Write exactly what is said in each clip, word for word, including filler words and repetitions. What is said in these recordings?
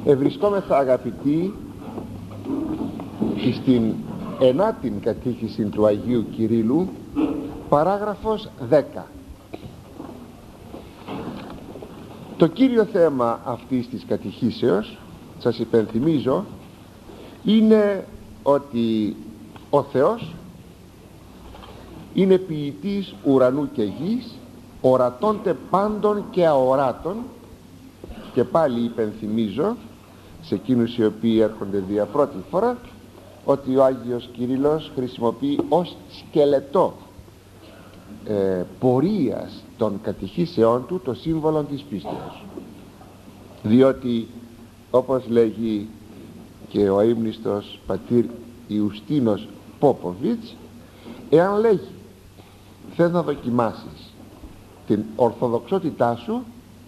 Ευρισκόμεθα, αγαπητοί, στην ενάτην κατήχηση του Αγίου Κυρίλλου, παράγραφος δέκα. Το κύριο θέμα αυτής της κατηχήσεως, σας υπενθυμίζω, είναι ότι ο Θεός είναι ποιητής ουρανού και γης, ορατώνται πάντων και αοράτων, και πάλι υπενθυμίζω σε εκείνους οι οποίοι έρχονται δια πρώτη φορά ότι ο Άγιος Κύριλλος χρησιμοποιεί ως σκελετό ε, πορείας των κατηχήσεών του το σύμβολο της πίστεως, διότι όπως λέγει και ο αείμνηστος πατήρ Ιουστίνος Πόποβιτς, εάν λέγει θες να δοκιμάσεις την ορθοδοξότητά σου,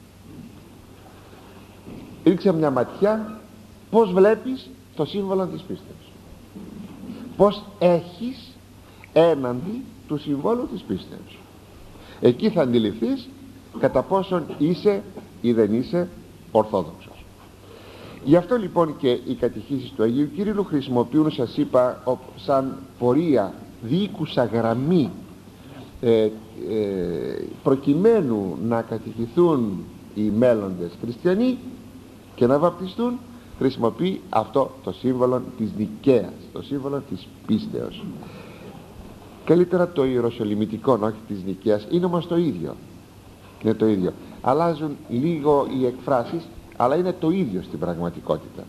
ρίξε μια ματιά πως βλέπεις το σύμβολο της πίστεως, πως έχεις έναντι του συμβόλου της πίστεως. Εκεί θα αντιληφθείς κατά πόσον είσαι ή δεν είσαι ορθόδοξος. Γι' αυτό λοιπόν και οι κατηχήσεις του Αγίου Κυρίλλου χρησιμοποιούν, σας είπα, σαν πορεία διοίκουσα γραμμή ε, ε, προκειμένου να κατηχηθούν οι μέλλοντες χριστιανοί και να βαπτιστούν. Χρησιμοποιεί αυτό το σύμβολο της Νικαίας, το σύμβολο της πίστεως. Καλύτερα το ιεροσολυμητικό, όχι της Νικαίας, είναι όμως το ίδιο. Είναι το ίδιο. Αλλάζουν λίγο οι εκφράσεις, αλλά είναι το ίδιο στην πραγματικότητα.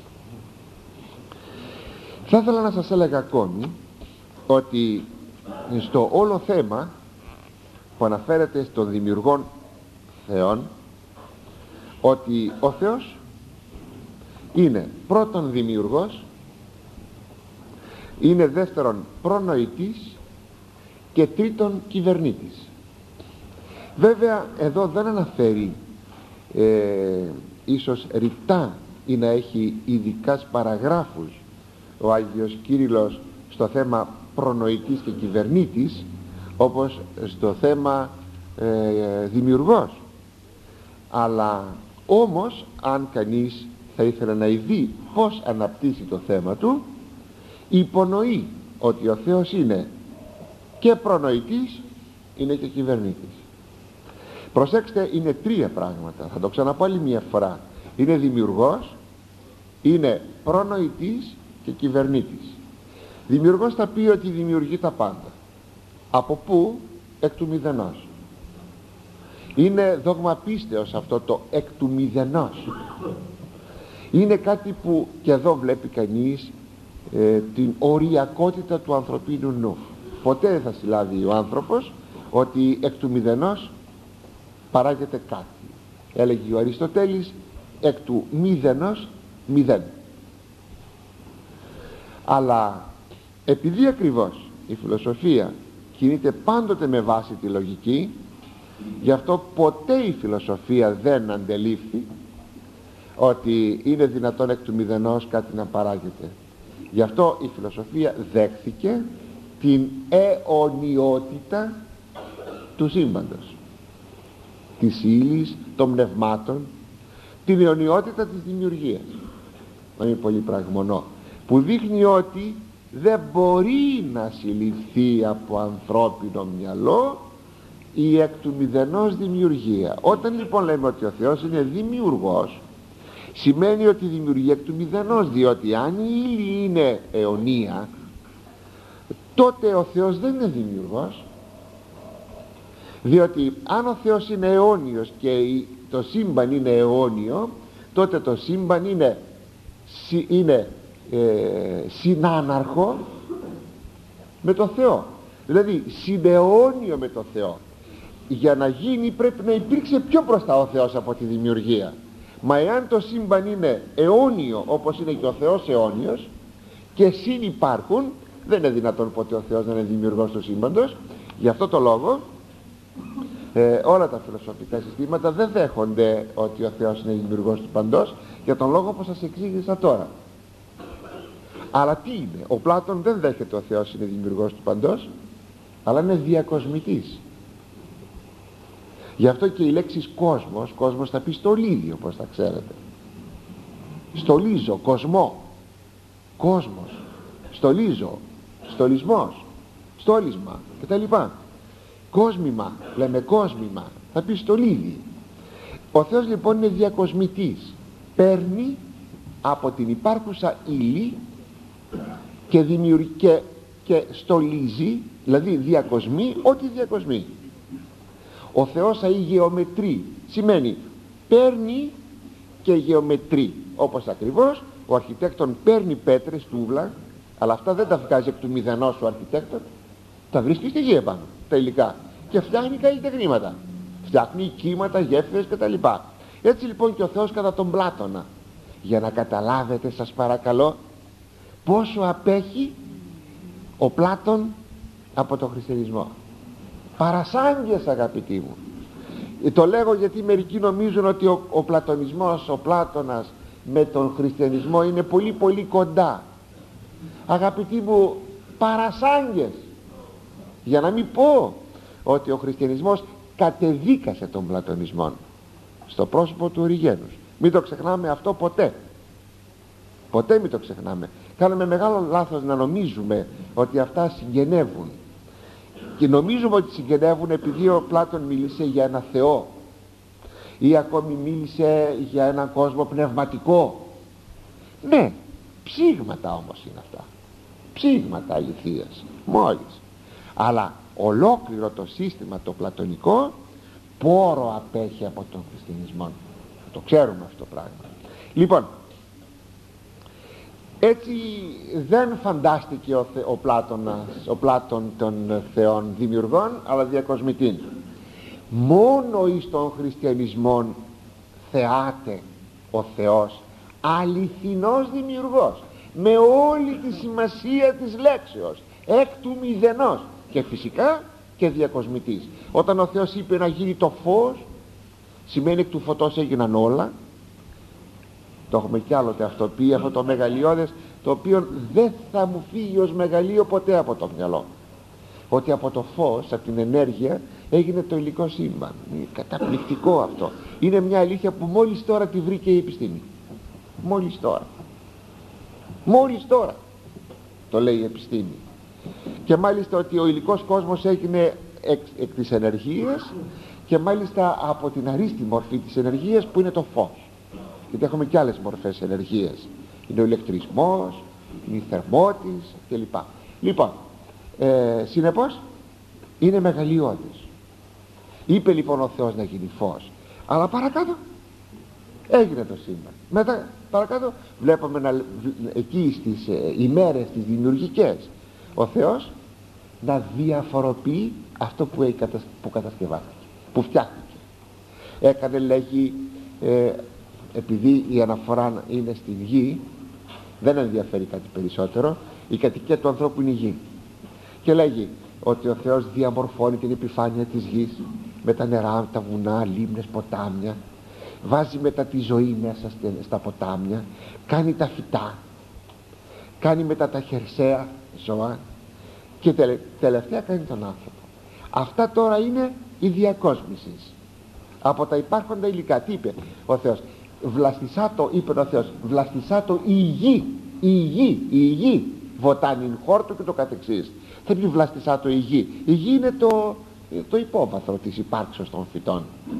Θα ήθελα να σας έλεγα ακόμη ότι στο όλο θέμα που αναφέρεται στον δημιουργόν Θεόν, ότι ο Θεός είναι πρώτον δημιουργός, είναι δεύτερον προνοητής και τρίτον κυβερνήτης. Βέβαια εδώ δεν αναφέρει ε, ίσως ρητά ή να έχει ειδικάς παραγράφους ο Άγιος Κύριλλος στο θέμα προνοητής και κυβερνήτης, όπως στο θέμα ε, δημιουργός. Αλλά όμως αν κανείς θα ήθελε να ειδεί πως αναπτύσσει το θέμα του, υπονοεί ότι ο Θεός είναι και προνοητής, είναι και κυβερνήτης. Προσέξτε, είναι τρία πράγματα, θα το ξαναπώ άλλη μια φορά. Είναι δημιουργός, είναι προνοητής και κυβερνήτης. Δημιουργός θα πει ότι δημιουργεί τα πάντα. Από πού? Εκ του μηδενός. Είναι δόγμα πίστεως αυτό το εκ του μηδενός. Είναι κάτι που και εδώ βλέπει κανείς ε, την οριακότητα του ανθρωπίνου νου. Ποτέ δεν θα συλλάβει ο άνθρωπος ότι εκ του μηδενός παράγεται κάτι. Έλεγε ο Αριστοτέλης, εκ του μηδενός μηδέν. Αλλά επειδή ακριβώς η φιλοσοφία κινείται πάντοτε με βάση τη λογική, γι' αυτό ποτέ η φιλοσοφία δεν αντελήφθη ότι είναι δυνατόν εκ του μηδενός κάτι να παράγεται. Γι' αυτό η φιλοσοφία δέχθηκε την αιωνιότητα του σύμπαντος, της ύλης, των πνευμάτων, την αιωνιότητα της δημιουργίας. Δεν είναι πολύ πραγμονό, που δείχνει ότι δεν μπορεί να συλληφθεί από ανθρώπινο μυαλό η εκ του μηδενός δημιουργία. Όταν λοιπόν λέμε ότι ο Θεός είναι δημιουργός, σημαίνει ότι δημιουργεί εκ του μηδενός, διότι αν η ύλη είναι αιωνία, τότε ο Θεός δεν είναι δημιουργός. Διότι αν ο Θεός είναι αιώνιος και το σύμπαν είναι αιώνιο, τότε το σύμπαν είναι, είναι ε, συνάναρχο με το Θεό, δηλαδή συναιώνιο με το Θεό. Για να γίνει πρέπει να υπήρξε πιο μπροστά ο Θεός από τη δημιουργία. Μα εάν το σύμπαν είναι αιώνιο όπως είναι και ο Θεός αιώνιος και συνυπάρχουν, δεν είναι δυνατόν ποτέ ο Θεός να είναι δημιουργός του σύμπαντος. Γι' αυτό το λόγο ε, όλα τα φιλοσοφικά συστήματα δεν δέχονται ότι ο Θεός είναι δημιουργός του παντός, για τον λόγο που σας εξήγησα τώρα. Αλλά τι είναι? Ο Πλάτων δεν δέχεται ο Θεός είναι δημιουργός του παντός, αλλά είναι διακοσμητής. Γι' αυτό και η λέξη κόσμος, κόσμος θα πει στολίδι, όπως θα ξέρετε. στολίζω, κοσμό, κόσμος, στολίζω, στολισμός, στόλισμα κτλ. Κόσμημα, λέμε κόσμημα, θα πει στολίδι. Ο Θεός λοιπόν είναι διακοσμητής, παίρνει από την υπάρχουσα ύλη και δημιουργεί και, και στολίζει, δηλαδή διακοσμεί ό,τι διακοσμεί. Ο Θεός αεί γεωμετρεί, σημαίνει παίρνει και γεωμετρεί, όπως ακριβώς ο αρχιτέκτον παίρνει πέτρες, τούβλα, αλλά αυτά δεν τα βγάζει εκ του μηδενός ο αρχιτέκτον, τα βρίσκει στη γη επάνω, τα υλικά, και φτιάχνει καλλιτεχνήματα, φτιάχνει κύματα, γέφυρες κτλ. Έτσι λοιπόν και ο Θεός κατά τον Πλάτωνα, για να καταλάβετε σας παρακαλώ πόσο απέχει ο Πλάτων από τον χριστιανισμό. Παρασάγγες αγαπητοί μου. Το λέγω γιατί μερικοί νομίζουν ότι ο, ο πλατωνισμός, ο Πλάτωνας με τον χριστιανισμό είναι πολύ πολύ κοντά. Αγαπητοί μου, παρασάγγες, για να μην πω ότι ο χριστιανισμός κατεδίκασε τον πλατωνισμό στο πρόσωπο του Οριγένους. Μην το ξεχνάμε αυτό ποτέ, ποτέ μην το ξεχνάμε. Κάνουμε μεγάλο λάθος να νομίζουμε ότι αυτά συγγενεύουν, και νομίζουμε ότι συγγενεύουν επειδή ο Πλάτων μίλησε για ένα Θεό ή ακόμη μίλησε για έναν κόσμο πνευματικό. Ναι, ψήγματα όμως είναι αυτά, ψήγματα αληθείας μόλις, αλλά ολόκληρο το σύστημα το πλατωνικό πόρο απέχει από τον χριστιανισμό. Το ξέρουμε αυτό το πράγμα. Λοιπόν, έτσι δεν φαντάστηκε ο, Θε, ο Πλάτωνας, ο Πλάτων των θεών δημιουργών, αλλά διακοσμητήν. Μόνο εις τον χριστιανισμό θεάται ο Θεός αληθινός δημιουργός, με όλη τη σημασία της λέξεως, εκ του μηδενός, και φυσικά και διακοσμητής. Όταν ο Θεός είπε να γίνει το φως, σημαίνει εκ του φωτός έγιναν όλα. Το έχουμε κι άλλοτε αυτό πει, αυτό το μεγαλειώδες, το οποίο δεν θα μου φύγει ως μεγαλείο ποτέ από το μυαλό, ότι από το φως, από την ενέργεια έγινε το υλικό σύμπαν. Είναι καταπληκτικό αυτό. Είναι μια αλήθεια που μόλις τώρα τη βρήκε η επιστήμη, μόλις τώρα, μόλις τώρα το λέει η επιστήμη. Και μάλιστα ότι ο υλικός κόσμος έγινε εκ, εκ της ενεργείας, και μάλιστα από την αρίστη μορφή της ενεργείας που είναι το φως. Γιατί έχουμε και άλλες μορφές ενεργείας, είναι ο ηλεκτρισμός, είναι η θερμότης κλπ. Λοιπόν, ε, συνεπώς είναι μεγαλειώδης. Είπε λοιπόν ο Θεός να γίνει φως, αλλά παρακάτω έγινε το σύμπαν. Μετά παρακάτω βλέπουμε να, εκεί στις ε, ημέρες τις δημιουργικές, ο Θεός να διαφοροποιεί αυτό που, που κατασκευάστηκε, που φτιάχτηκε. Έκανε, λέγει, ε, επειδή η αναφορά είναι στην γη, δεν ενδιαφέρει κάτι περισσότερο, η κατοικία του ανθρώπου είναι η γη, και λέγει ότι ο Θεός διαμορφώνει την επιφάνεια της γης με τα νερά, τα βουνά, λίμνες, ποτάμια, βάζει μετά τη ζωή μέσα στα ποτάμια, κάνει τα φυτά, κάνει μετά τα χερσαία ζώα, και τελε, τελευταία κάνει τον άνθρωπο. Αυτά τώρα είναι η διακόσμηση από τα υπάρχοντα υλικά. Τι είπε ο Θεός? Βλαστισά το, είπε ο Θεός, βλαστισά το η γη, η γη, η γη βοτάνιν χόρτο και το καθεξής. Θα πει βλαστισά το η γη. Η γη είναι το, το υπόβαθρο της υπάρξεως των φυτών.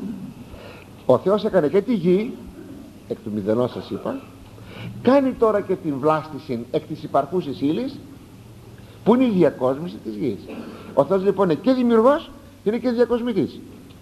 Ο Θεός έκανε και τη γη, εκ του μηδενός σας είπα, κάνει τώρα και την βλάστηση εκ της υπαρχούσης ύλης, που είναι η διακόσμηση της γης. Ο Θεός λοιπόν είναι και δημιουργός και είναι και διακοσμητής.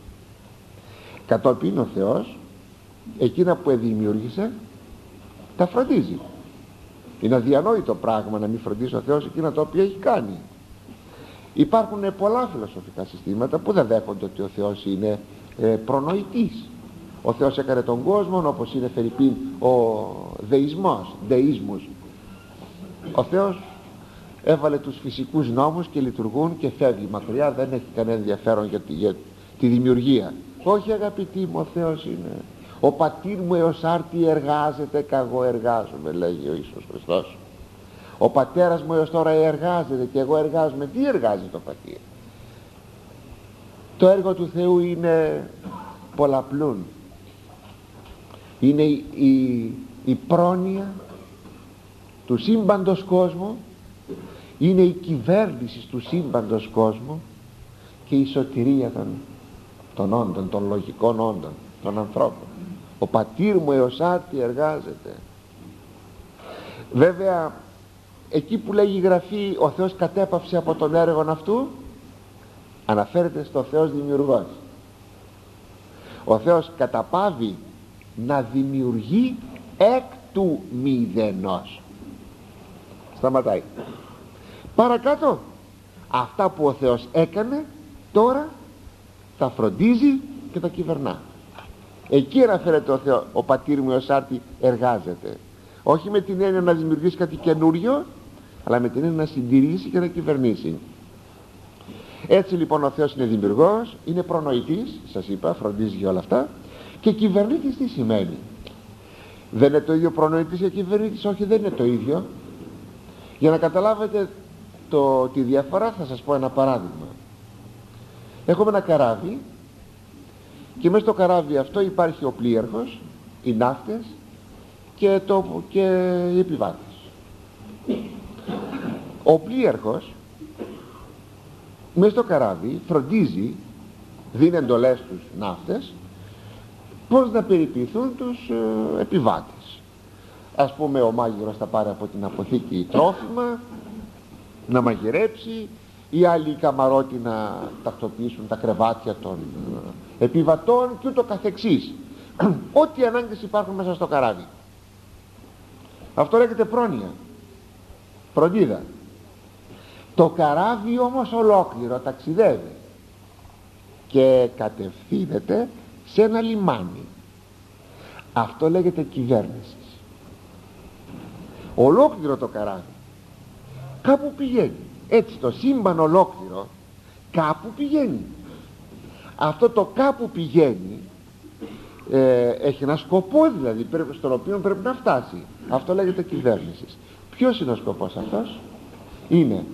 Κατόπιν ο Θεός εκείνα που δημιούργησε τα φροντίζει. Είναι αδιανόητο πράγμα να μην φροντίσει ο Θεός εκείνα τα οποία έχει κάνει. Υπάρχουν πολλά φιλοσοφικά συστήματα που δεν δέχονται ότι ο Θεός είναι ε, προνοητής. Ο Θεός έκανε τον κόσμο όπως είναι φερειπίν ο δεισμός, δείσμους. Ο Θεός έβαλε τους φυσικούς νόμους και λειτουργούν και φεύγει μακριά, δεν έχει κανένα ενδιαφέρον για τη, για τη δημιουργία. Όχι αγαπητοί μου, ο Θεός είναι ο πατήρ μου έως άρτη εργάζεται κι εγώ εργάζομαι, λέγει ο Ιησούς Χριστός. Ο πατέρας μου έως τώρα εργάζεται και εγώ εργάζομαι. Τι εργάζεται το πατήρ? Το έργο του Θεού είναι πολλαπλούν. Είναι η, η η πρόνοια του σύμπαντος κόσμου, είναι η κυβέρνηση του σύμπαντος κόσμου και η σωτηρία των, των όντων, των λογικών όντων, των ανθρώπων. Ο πατήρ μου έως άρτη εργάζεται. Βέβαια εκεί που λέγει η Γραφή ο Θεός κατέπαυσε από τον έργον αυτού, αναφέρεται στο Θεός δημιουργός. Ο Θεός καταπάβει να δημιουργεί εκ του μηδενός. Σταματάει. Παρακάτω, αυτά που ο Θεός έκανε τώρα τα φροντίζει και τα κυβερνά. Εκεί αναφέρεται ο Θεός, ο πατήρ μου ως άρτη εργάζεται. Όχι με την έννοια να δημιουργήσει κάτι καινούριο, αλλά με την έννοια να συντηρήσει και να κυβερνήσει. Έτσι λοιπόν ο Θεός είναι δημιουργός, είναι προνοητής, σας είπα, φροντίζει για όλα αυτά, και κυβερνήτης τι σημαίνει? Δεν είναι το ίδιο προνοητής και κυβερνήτης? Όχι, δεν είναι το ίδιο. Για να καταλάβετε το, τη διαφορά θα σας πω ένα παράδειγμα. Έχουμε ένα καράβι και μέσα στο καράβι αυτό υπάρχει ο πλοίαρχος, οι ναύτες και, το, και οι επιβάτες. Ο πλοίαρχος μέσα στο καράβι φροντίζει, δίνει εντολές στους ναύτες πώς να περιποιηθούν τους ε, επιβάτες. Ας πούμε ο μάγειρος θα πάρει από την αποθήκη τρόφιμα να μαγειρέψει, οι άλλοι καμαρότοι να τακτοποιήσουν τα κρεβάτια των ε, επιβατών και ούτω καθεξής. Ό,τι ανάγκες υπάρχουν μέσα στο καράβι. Αυτό λέγεται πρόνοια, φροντίδα. Το καράβι όμως ολόκληρο ταξιδεύει και κατευθύνεται σε ένα λιμάνι. Αυτό λέγεται κυβέρνηση. Ολόκληρο το καράβι κάπου πηγαίνει. Έτσι το σύμπαν ολόκληρο κάπου πηγαίνει. Αυτό το κάπου πηγαίνει ε, έχει ένα σκοπό, δηλαδή πρέπει, στον οποίο πρέπει να φτάσει. Αυτό λέγεται κυβέρνηση. Ποιος είναι ο σκοπός αυτός? Είναι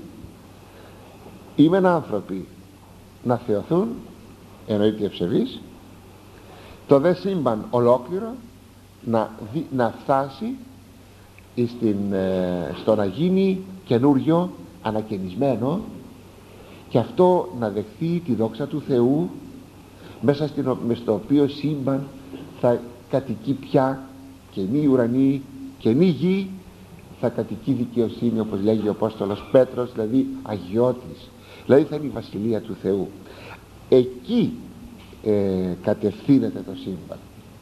είμαι άνθρωποι να θεωθούν, εννοείται ευσεβείς, το δε σύμπαν ολόκληρο να, δι, να φτάσει στην, ε, στο να γίνει καινούριο, ανακαινισμένο, και αυτό να δεχθεί τη δόξα του Θεού μέσα στην, μες στο οποίο σύμπαν θα κατοικεί πια καινή ουρανή, καινή γη, θα κατοικεί δικαιοσύνη, όπως λέγει ο Απόστολος Πέτρος, δηλαδή αγιώτης, δηλαδή θα είναι η Βασιλεία του Θεού. Εκεί ε, κατευθύνεται το σύμπαν.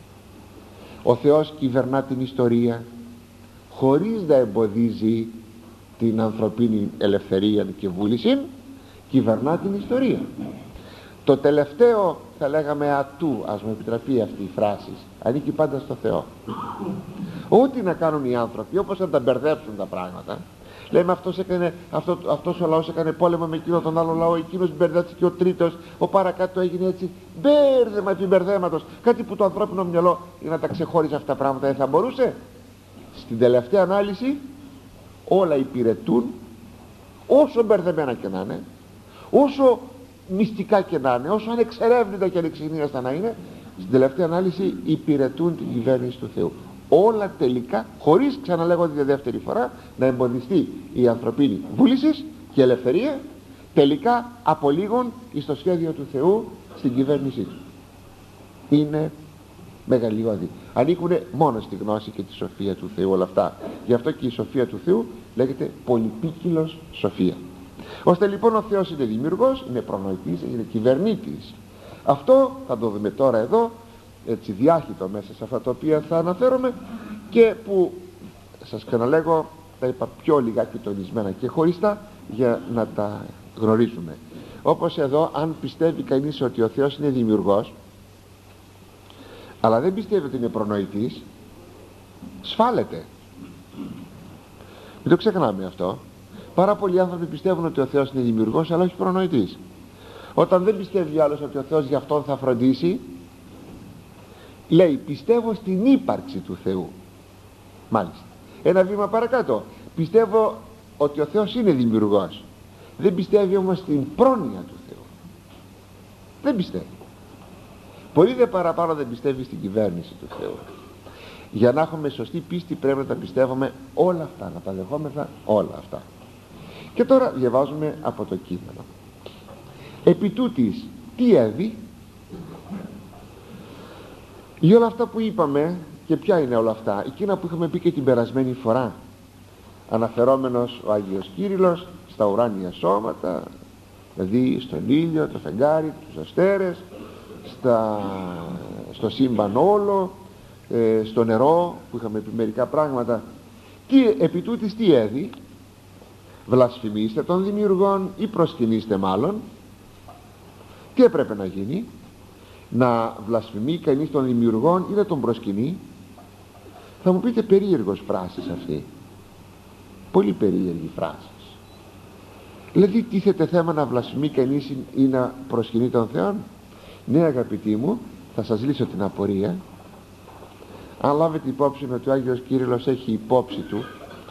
Ο Θεός κυβερνά την ιστορία χωρίς να εμποδίζει την ανθρωπίνη ελευθερία και βούληση, κυβερνά την ιστορία. Το τελευταίο, θα λέγαμε, ατού, ας μου επιτραπεί αυτή η φράση, ανήκει πάντα στο Θεό. Ό,τι να κάνουν οι άνθρωποι, όπως να τα μπερδέψουν τα πράγματα, λέμε αυτός, έκανε, αυτό, αυτός ο λαός έκανε πόλεμο με εκείνο τον άλλο λαό, εκείνος μπερδεύτηκε ο τρίτος, ο παρακάτω έγινε έτσι, μπέρδεμα επί μπερδέματος, κάτι που το ανθρώπινο μυαλό για να τα ξεχώριζε αυτά τα πράγματα δεν θα μπορούσε. Στην τελευταία ανάλυση όλα υπηρετούν, όσο μπερδεμένα και να είναι, όσο μυστικά και να είναι, όσο ανεξερεύνητα και ανεξυγνίαστα να είναι, στην τελευταία ανάλυση υπηρετούν την κυβέρνηση του Θεού. Όλα τελικά, χωρίς, ξαναλέγω τη δεύτερη φορά, να εμποδιστεί η ανθρωπίνη βούληση και ελευθερία, τελικά απολύγουν στο σχέδιο του Θεού, στην κυβέρνησή του. Είναι μεγαλειώδη. Ανήκουν μόνο στη γνώση και τη σοφία του Θεού όλα αυτά. Γι' αυτό και η σοφία του Θεού λέγεται πολυπίκυλος σοφία. Ώστε λοιπόν ο Θεός είναι δημιουργός, είναι προνοητής, είναι κυβερνήτης. Αυτό θα το δούμε τώρα εδώ, έτσι διάχυτο μέσα σε αυτά τα οποία θα αναφέρομαι, και που σας ξαναλέγω τα είπα πιο λιγάκι τονισμένα και χωριστά για να τα γνωρίζουμε. Όπως εδώ, αν πιστεύει κανείς ότι ο Θεός είναι δημιουργός αλλά δεν πιστεύει ότι είναι προνοητής, σφάλεται. Μην το ξεχνάμε αυτό. Πάρα πολλοί άνθρωποι πιστεύουν ότι ο Θεός είναι δημιουργός αλλά όχι προνοητής. Όταν δεν πιστεύει άλλος ότι ο Θεός για αυτόν θα φροντίσει, λέει πιστεύω στην ύπαρξη του Θεού. Μάλιστα. Ένα βήμα παρακάτω, πιστεύω ότι ο Θεός είναι δημιουργός. Δεν πιστεύει όμως στην πρόνοια του Θεού. Δεν πιστεύει. Πολύ δε παραπάνω δεν πιστεύει στην κυβέρνηση του Θεού. Για να έχουμε σωστή πίστη πρέπει να τα πιστεύουμε όλα αυτά, να τα δεχόμεθα όλα αυτά. Και τώρα διαβάζουμε από το κείμενο. Επί τούτης, τι έδει? Για όλα αυτά που είπαμε, και ποια είναι όλα αυτά? Εκείνα που είχαμε πει και την περασμένη φορά, αναφερόμενος ο Άγιος Κύριλλος στα ουράνια σώματα, δηλαδή στον ήλιο, το φεγγάρι, τους αστέρες, στα, στο σύμπαν όλο, ε, στο νερό που είχαμε πει μερικά πράγματα. Τι, επί τούτης τι έδει? Βλασφημίστε των δημιουργών ή προσκυνήστε μάλλον. Τι έπρεπε να γίνει? Να βλασφημεί κανείς των δημιουργών ή να τον προσκυνεί? Θα μου πείτε, περίεργος φράσης αυτή, πολύ περίεργη φράση. Δηλαδή τίθεται θέμα να βλασφημεί κανείς ή να προσκυνεί τον Θεό? Ναι, αγαπητοί μου, θα σας λύσω την απορία. Αν λάβετε υπόψη ότι ο Άγιος Κύριλλος έχει υπόψη του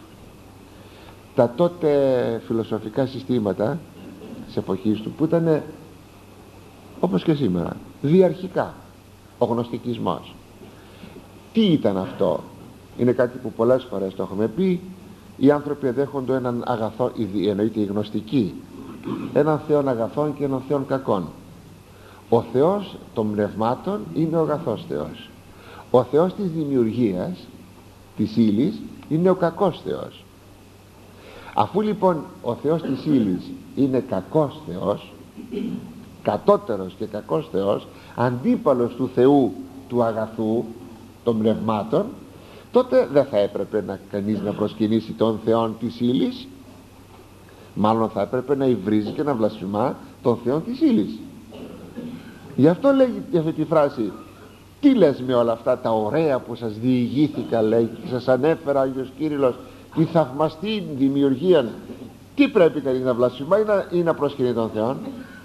τα τότε φιλοσοφικά συστήματα της εποχής του, που ήταν όπως και σήμερα διαρχικά, ο γνωστικισμός. Τι ήταν αυτό? Είναι κάτι που πολλές φορές το έχουμε πει. Οι άνθρωποι εδέχονται έναν αγαθό, εννοείται οι γνωστικοί, έναν Θεόν αγαθών και έναν Θεόν κακών. Ο Θεός των πνευμάτων είναι ο αγαθός Θεός. Ο Θεός της δημιουργίας, της ύλης, είναι ο κακός Θεός. Αφού λοιπόν ο Θεός της ύλης είναι κακός Θεός, κατώτερος και κακός Θεός, αντίπαλος του Θεού του αγαθού των πνευμάτων, τότε δεν θα έπρεπε να κανείς να προσκυνήσει τον Θεόν της ύλης, μάλλον θα έπρεπε να υβρίζει και να βλασφημά τον Θεόν της ύλης. Γι' αυτό λέγει αυτή τη φράση, τι λες με όλα αυτά τα ωραία που σας διηγήθηκα, λέει, και σας ανέφερα Άγιος Κύριλλος, τη θαυμαστή δημιουργία? Τι πρέπει κανείς να βλασφημά ή να, ή να προσκυνεί τον Θεόν?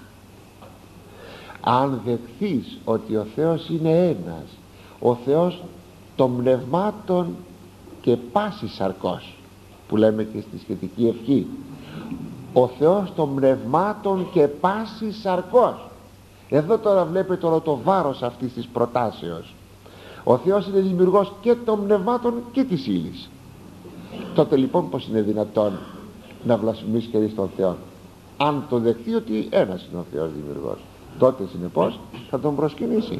Αν δεχθείς ότι ο Θεός είναι ένας, ο Θεός των πνευμάτων και πάση σαρκός, που λέμε και στη σχετική ευχή, ο Θεός των πνευμάτων και πάση σαρκός. Εδώ τώρα βλέπετε όλο το βάρος αυτής της προτάσεως. Ο Θεός είναι δημιουργός και των πνευμάτων και της ύλης. Τότε λοιπόν πως είναι δυνατόν να βλασφημίσει κανείς τον Θεό? Αν το δεχθεί ότι ένας είναι ο Θεός δημιουργός, τότε συνεπώς θα τον προσκυνήσει.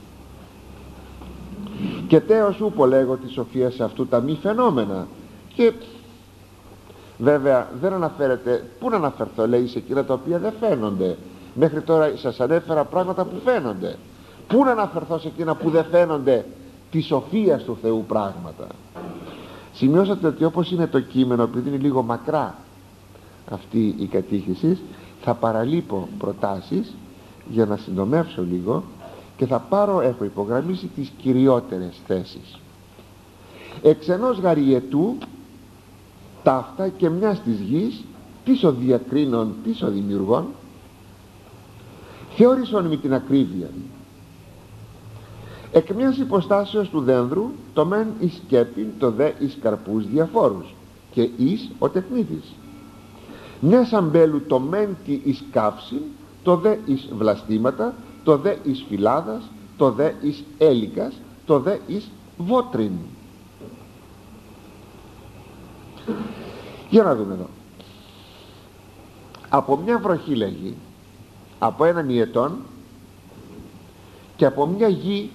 Και τέος ούπο λέγω τη σοφία σε αυτού τα μη φαινόμενα. Και βέβαια δεν αναφέρεται, πού να αναφερθώ, λέει, σε εκείνα τα οποία δεν φαίνονται. Μέχρι τώρα σας ανέφερα πράγματα που φαίνονται. Πού να αναφερθώ σε εκείνα που δεν φαίνονται, τη σοφία του Θεού πράγματα? Σημειώσατε ότι όπως είναι το κείμενο, επειδή είναι λίγο μακρά αυτή η κατήχηση, θα παραλείπω προτάσεις για να συντομεύσω λίγο και θα πάρω, έχω υπογραμμίσει τις κυριότερες θέσεις. Εξ ενός γαριετού τα αυτά και μιας της γης, πίσω διακρίνων, πίσω δημιουργών, θεώρησον με την ακρίβεια. Εκ μιας υποστάσεως του δένδρου, το μεν εις σκέπην, το δε εις καρπούς διαφόρους, και εις ο τεχνίτης. Μιας αμπέλου το μεν τι εις καύσιν, το δε εις βλαστήματα, το δε εις φυλάδας, το δε εις έλικας, το δε εις βότριν. Για να δούμε εδώ. Από μια βροχή, λέγει, από έναν ιετόν και από μια γη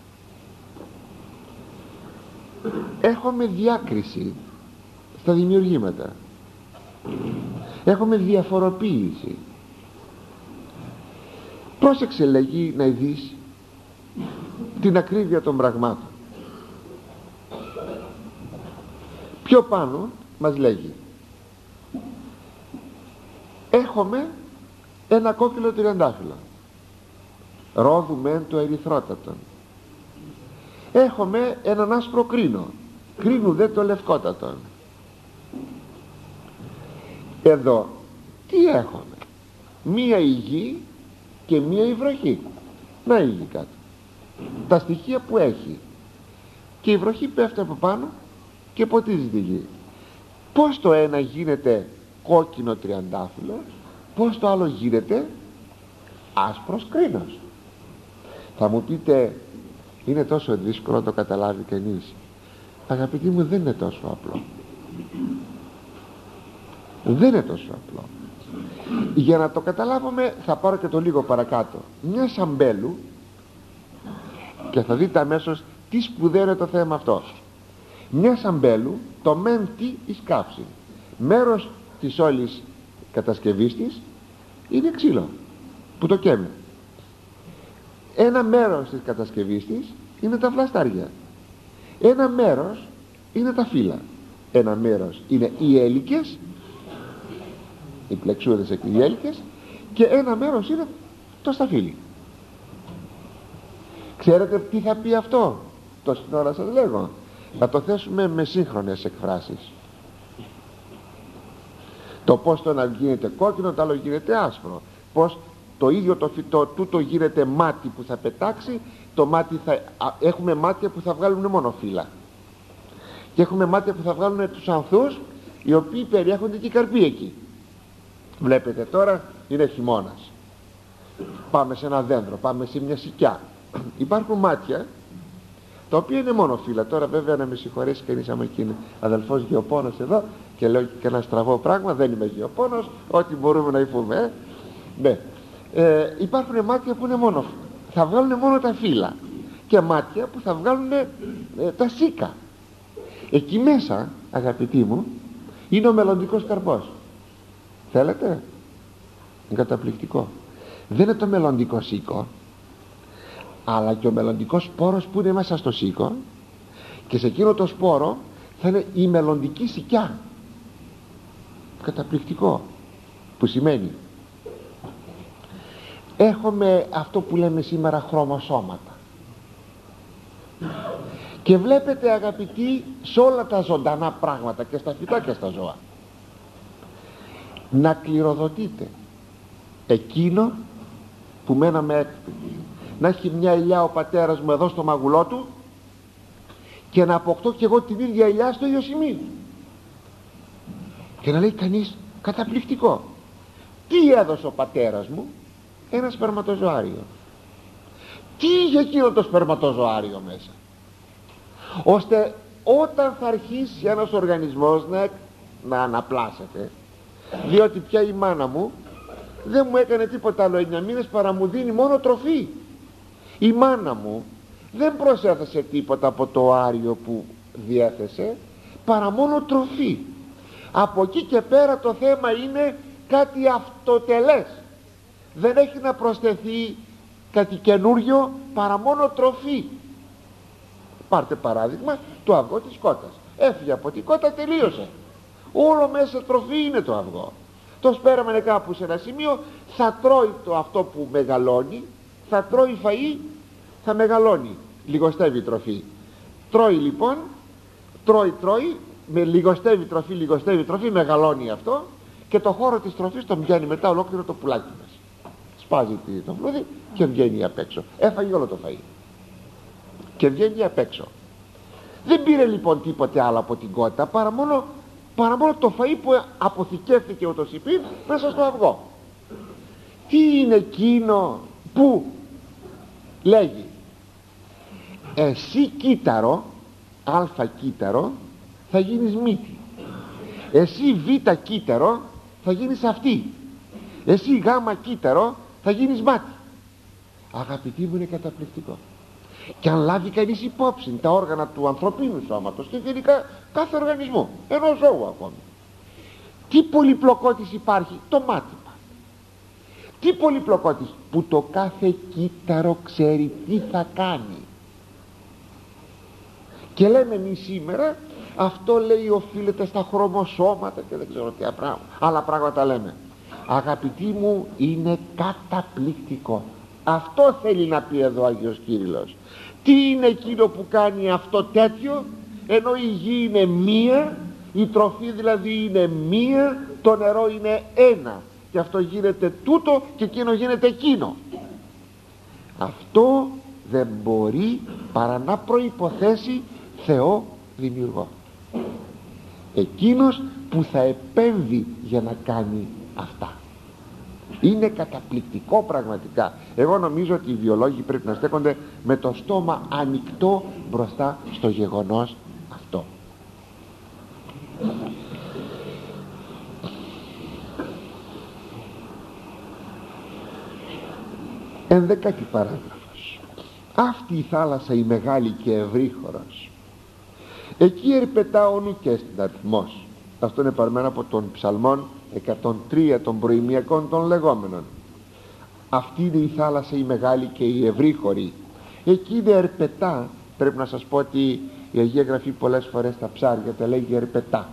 έχουμε διάκριση στα δημιουργήματα, έχουμε διαφοροποίηση. Πρόσεξε, λέγει, να δεις την ακρίβεια των πραγμάτων. Πιο πάνω μας λέγει, έχουμε ένα κόκκινο τριαντάφυλλο, ρόδου μεν το ερυθρότατον. Έχουμε έναν άσπρο κρίνο, κρίνου δε το λευκότατον. Εδώ τι έχουμε? Μία η γη και μία η βροχή. Να η γη κάτω, τα στοιχεία που έχει, και η βροχή πέφτει από πάνω και ποτίζει τη γη. Πως το ένα γίνεται κόκκινο τριαντάφυλλο, πως το άλλο γίνεται άσπρος κρίνος? Θα μου πείτε, είναι τόσο δύσκολο να το καταλάβει κανείς? Αγαπητοί μου, δεν είναι τόσο απλό. Δεν είναι τόσο απλό. Για να το καταλάβουμε θα πάρω και το λίγο παρακάτω. Μια σαμπέλου, και θα δείτε αμέσως τι σπουδαίο είναι το θέμα αυτό. Μια σαμπέλου, το μεν τι εις καύση. Μέρος της όλης κατασκευής της είναι ξύλο που το καίμε. Ένα μέρος της κατασκευής της είναι τα βλαστάρια. Ένα μέρος είναι τα φύλλα. Ένα μέρος είναι οι έλικες, οι πλεξούδες και οι έλικες, και ένα μέρος είναι το σταφύλι. Ξέρετε τι θα πει αυτό? Τόση ώρα σας λέγω. Να το θέσουμε με σύγχρονες εκφράσεις. Το πως το ένα γίνεται κόκκινο, το άλλο γίνεται άσπρο. Πως το ίδιο το φυτό τούτο γίνεται μάτι που θα πετάξει. Το μάτι θα, α, έχουμε μάτια που θα βγάλουν μόνο φύλλα, και έχουμε μάτια που θα βγάλουν τους ανθούς, οι οποίοι περιέχονται και οι καρποί εκεί. Βλέπετε τώρα είναι χειμώνας, πάμε σε ένα δέντρο, πάμε σε μια σικιά. Υπάρχουν μάτια τα οποία είναι μόνο φύλλα. Τώρα βέβαια να με συγχωρέσει κανείς άμα και είναι αδελφός γεωπόνος εδώ και λέω και ένα στραβό πράγμα, δεν είμαι γεωπόνος, ό,τι μπορούμε να υφούμε, ε. Ναι. Ε, υπάρχουν μάτια που είναι μόνο, θα βγάλουν μόνο τα φύλλα, και μάτια που θα βγάλουν ε, τα σίκα. Εκεί μέσα, αγαπητοί μου, είναι ο μελλοντικός καρπός. Θέλετε? Είναι καταπληκτικό. Δεν είναι το μελλοντικό σίκο, αλλά και ο μελλοντικός σπόρος που είναι μέσα στο σίκο, και σε εκείνο το σπόρο θα είναι η μελλοντική σικιά. Καταπληκτικό. Που σημαίνει έχουμε αυτό που λέμε σήμερα χρωμοσώματα, και βλέπετε αγαπητοί σε όλα τα ζωντανά πράγματα, και στα φυτά και στα ζώα, να κληροδοτείτε εκείνο που μέναμε έκπληκτοι. Να έχει μια ελιά ο πατέρας μου εδώ στο μαγουλό του, και να αποκτώ κι εγώ την ίδια ελιά στο ίδιο σημείο, και να λέει κανείς καταπληκτικό. Τι έδωσε ο πατέρας μου? Ένα σπερματοζωάριο. Τι είχε εκείνο το σπερματοζωάριο μέσα, ώστε όταν θα αρχίσει ένας οργανισμός να, να αναπλάσεται, διότι πια η μάνα μου δεν μου έκανε τίποτα άλλο εννιά μήνες παρά μου δίνει μόνο τροφή. Η μάνα μου δεν προσέθεσε τίποτα από το άριο που διέθεσε παρά μόνο τροφή. Από εκεί και πέρα το θέμα είναι κάτι αυτοτελές. Δεν έχει να προσθεθεί κάτι καινούριο παρά μόνο τροφή. Πάρτε παράδειγμα το αυγό της κότας. Έφυγε από την κότα, τελείωσε. Όλο μέσα τροφή είναι το αυγό. Το σπέρμα είναι κάπου σε ένα σημείο, θα τρώει το αυτό που μεγαλώνει, θα τρώει φαΐ, θα μεγαλώνει, λιγοστεύει η τροφή. Τρώει λοιπόν, τρώει τρώει, με λιγοστεύει τροφή, λιγοστεύει τροφή, μεγαλώνει αυτό, και το χώρο της τροφής τον βγαίνει μετά ολόκληρο το πουλάκι μας. Σπάζει το φλούδι και βγαίνει απ' έξω. Έφαγε όλο το φαΐ και βγαίνει απ' έξω. Δεν πήρε λοιπόν τίποτε άλλο από την κότα παρά μόνο, παρά μόνο το φαΐ που αποθηκεύθηκε ούτως υπήν μέσα στο αυγό. Τι είναι εκείνο που λέγει εσύ κύτταρο, αλφα κύτταρο, θα γίνεις μύτη, εσύ β κύτταρο θα γίνεις αυτή, εσύ γάμα κύτταρο θα γίνεις μάτι. Αγαπητοί μου, είναι καταπληκτικό. Και αν λάβει κανείς υπόψη τα όργανα του ανθρωπίνου σώματος και γενικά κάθε οργανισμό, ενός ζώου ακόμη, τι πολυπλοκότης υπάρχει? Το μάτι. Τι πολυπλοκότης? Που το κάθε κύτταρο ξέρει τι θα κάνει. Και λέμε εμείς σήμερα αυτό λέει οφείλεται στα χρωμοσώματα και δεν ξέρω τι πράγμα, άλλα πράγματα λέμε. Αγαπητοί μου, είναι καταπληκτικό. Αυτό θέλει να πει εδώ ο Άγιος Κύριλλος. Τι είναι εκείνο που κάνει αυτό τέτοιο, ενώ η γη είναι μία, η τροφή δηλαδή είναι μία, το νερό είναι ένα, και αυτό γίνεται τούτο και εκείνο γίνεται εκείνο. Αυτό δεν μπορεί παρά να προϋποθέσει Θεό δημιουργό, εκείνος που θα επέμβει για να κάνει αυτά. Είναι καταπληκτικό πραγματικά. Εγώ νομίζω ότι οι βιολόγοι πρέπει να στέκονται με το στόμα ανοιχτό μπροστά στο γεγονός αυτό. Ενδεκάτη παράγραφος. Αυτή η θάλασσα η μεγάλη και ευρύχωρος, εκεί ερπετά ο νουκές στην αριθμός. Αυτό είναι παρμένο από τον Ψαλμών εκατόν τρία των προημιακών των λεγόμενων. Αυτή είναι η θάλασσα η μεγάλη και η ευρύχωρη. Εκεί είναι ερπετά. Πρέπει να σας πω ότι η Αγία Γραφή πολλές φορές τα ψάρια τα λέγει ερπετά.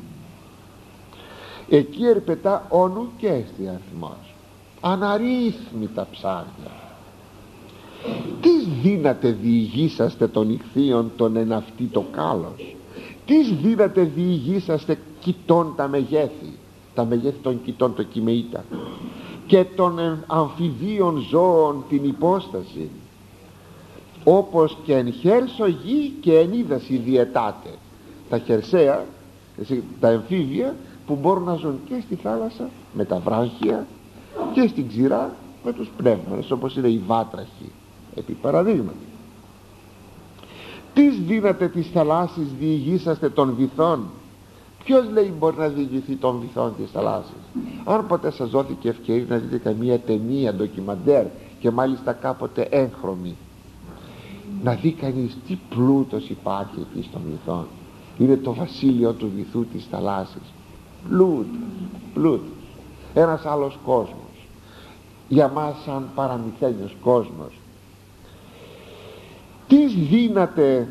Εκεί ερπετά ο νουκές στην αριθμός, αναρρύθμιτα ψάρια. Τις δύναται διηγήσαστε των ηχθείων τον εν αυτή το κάλος, τις δύναται διηγήσαστε κοιτών τα μεγέθη, τα μεγέθη των κοιτών το κυμεΐτα, και των αμφιδίων ζώων την υπόσταση, όπως και εν χέρσο γη και εν ύδαση διαιτάται. Τα χερσαία, τα εμφύβια που μπορούν να ζουν και στη θάλασσα με τα βράχια και στην ξηρά με τους πνεύμονες, όπως είναι οι βάτραχοι επί παραδείγματι. Τις δύναται τις θαλάσσης διηγήσαστε των βυθών. Ποιος λέει μπορεί να διηγηθεί των βυθών της θαλάσσης? Αν ποτέ σας δόθηκε ευκαιρία να δείτε καμία ταινία ντοκιμαντέρ, και μάλιστα κάποτε έγχρωμη, να δει κανείς τι πλούτος υπάρχει εκεί στον βυθών. Είναι το βασίλειο του βυθού της θαλάσσης. Πλούτος, πλούτος. Ένας άλλος κόσμος, για μας σαν παραμυθένιος κόσμος. Τις δύναται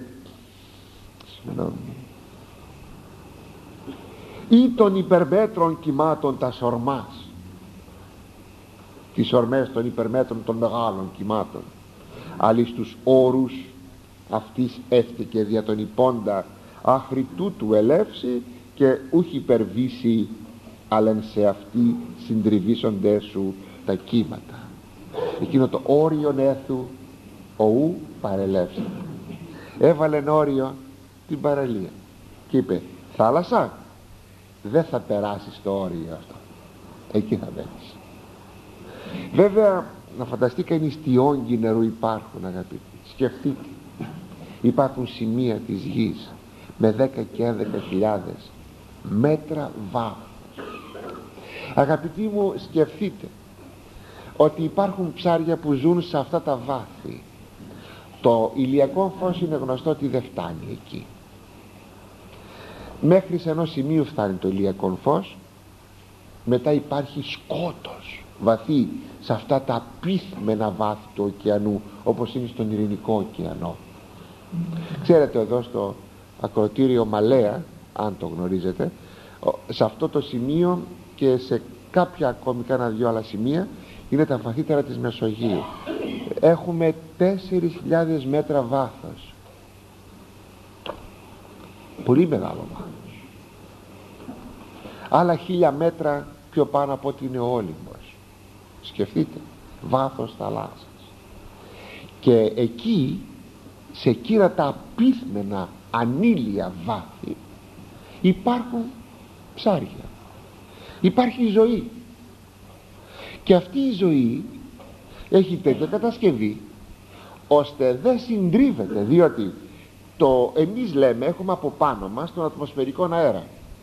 ή των υπερμέτρων κυμάτων τα σορμάς, τις ορμές των υπερμέτρων των μεγάλων κυμάτων, αλλά στους όρους αυτής έφτεκε δια τον υπόντα άχρη τούτου ελεύσει και ούχ υπερβήσει, αλλά σε αυτή συντριβήσονται σου τα κύματα. Εκείνο το όριον έθου οού παρελεύσει. Έβαλεν όριο την παραλία και είπε θάλασσα, δεν θα περάσεις το όριο αυτό, εκεί θα μπαίνεις. Βέβαια να φανταστεί κανείς τι όγκοι νερού υπάρχουν, αγαπητοί. Σκεφτείτε, υπάρχουν σημεία της γης με δέκα και έντεκα χιλιάδες μέτρα βάθος. Αγαπητοί μου, σκεφτείτε ότι υπάρχουν ψάρια που ζουν σε αυτά τα βάθη. Το ηλιακό φως είναι γνωστό ότι δεν φτάνει εκεί. Μέχρι σε ενός σημείου φτάνει το ηλιακό φως, μετά υπάρχει σκότος βαθύ σε αυτά τα πυθμένα βάθη του ωκεανού, όπως είναι στον Ειρηνικό ωκεανό. Ξέρετε, εδώ στο ακροτήριο Μαλέα, αν το γνωρίζετε, σε αυτό το σημείο και σε κάποια ακόμη κάνα δυο άλλα σημεία είναι τα βαθύτερα της Μεσογείου. Έχουμε τέσσερις χιλιάδες μέτρα βάθος, πολύ μεγάλο βάθος. Άλλα χίλια μέτρα πιο πάνω από ό,τι είναι ο Όλυμπος. Σκεφτείτε, βάθος θαλάσσας. Και εκεί, σε εκείνα τα απίθμενα ανήλια βάθη, υπάρχουν ψάρια, υπάρχει ζωή. Και αυτή η ζωή έχει τέτοια κατασκευή ώστε δεν συντρίβεται, διότι το εμείς λέμε έχουμε από πάνω μας τον ατμοσφαιρικό αέρα.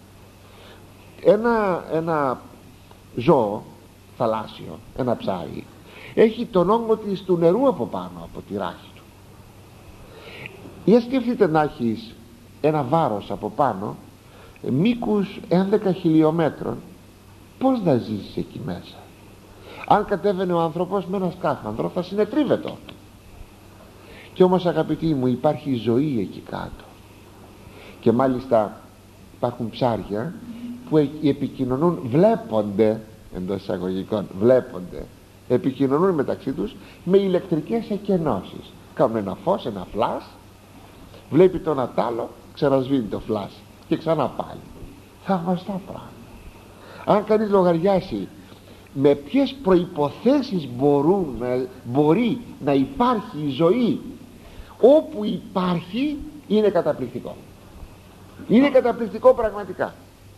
Ένα, ένα ζώο θαλάσσιο, ένα ψάρι, έχει τον όγκο της του νερού από πάνω από τη ράχη του. Για σκεφτείτε να έχεις ένα βάρος από πάνω μήκους έντεκα χιλιόμετρων, πώς να ζήσεις εκεί μέσα? Αν κατέβαινε ο άνθρωπος με ένα σκάφανδρο θα συνετρίβετο. Και όμως, αγαπητοί μου, υπάρχει ζωή εκεί κάτω. Και μάλιστα υπάρχουν ψάρια που επικοινωνούν, βλέπονται, εντός εισαγωγικών, βλέπονται, επικοινωνούν μεταξύ τους με ηλεκτρικές εκενώσεις. Κάνουν ένα φως, ένα φλάς, βλέπει τον ατάλο, ξανασβήνει το φλάς και ξανά πάλι. Θαυμαστά πράγμα. Αν κανείς λογαριάσει με ποιες προϋποθέσεις μπορούν, μπορεί να υπάρχει η ζωή, όπου υπάρχει, είναι καταπληκτικό. Είναι καταπληκτικό πραγματικά.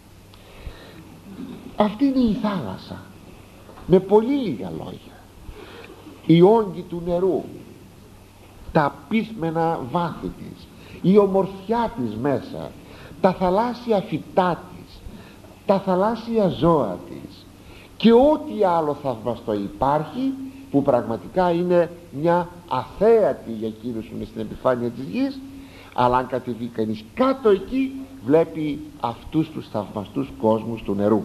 Αυτή είναι η θάλασσα, με πολύ λίγα λόγια. Η όγκη του νερού, τα πυθμένα βάθη της, η ομορφιά της μέσα, τα θαλάσσια φυτά της, τα θαλάσσια ζώα της και ό,τι άλλο θαυμαστό υπάρχει που πραγματικά είναι μια αθέατη για εκείνους που είναι στην επιφάνεια της γης, αλλά αν κατεβεί κανείς κάτω εκεί βλέπει αυτούς τους θαυμαστούς κόσμους του νερού.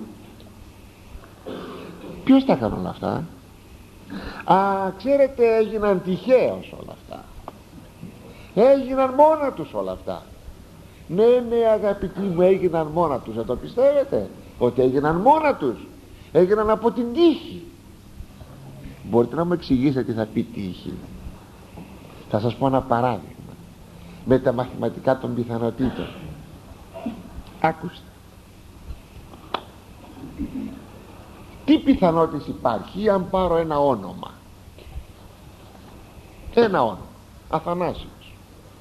Ποιος τα έκανε όλα αυτά? Α, ξέρετε, έγιναν τυχαίως όλα αυτά, έγιναν μόνα τους όλα αυτά. Ναι, ναι, αγαπητοί μου, έγιναν μόνα τους. Δεν το πιστεύετε ότι έγιναν μόνα τους? Έγιναν από την τύχη. Μπορείτε να μου εξηγήσετε τι θα πει τύχη? Θα σας πω ένα παράδειγμα με τα μαθηματικά των πιθανότητων. Άκουστε. Τι πιθανότητες υπάρχει αν πάρω ένα όνομα? Ένα όνομα, Αθανάσιος.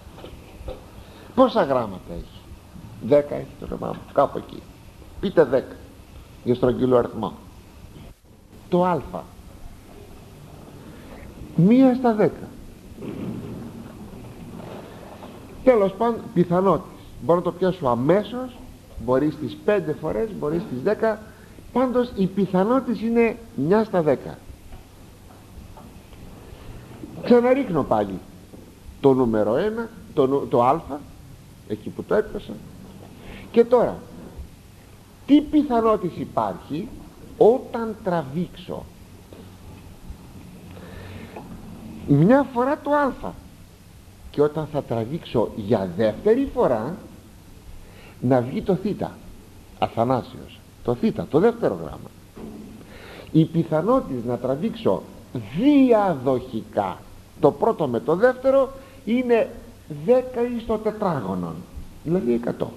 Πόσα γράμματα έχει? Δέκα έχει το όνομά μου, κάπου εκεί. Πείτε δέκα για στρογγυλό αριθμό. Το α, μία στα δέκα. Τέλος πάντων, πιθανότητες. Μπορώ να το πιάσω αμέσως, μπορεί στις πέντε φορές, μπορεί στις δέκα. Πάντως οι πιθανότητες είναι μια στα δέκα. Ξαναρίχνω πάλι το νούμερο ένα, το, το α, εκεί που το έπιασα. Και τώρα, τι πιθανότητες υπάρχει όταν τραβήξω μια φορά το α και όταν θα τραβήξω για δεύτερη φορά να βγει το θ, Αθανάσιος, το θ, το δεύτερο γράμμα. Οι πιθανότητες να τραβήξω διαδοχικά το πρώτο με το δεύτερο είναι δέκα εις το τετράγωνο, δηλαδή εκατό.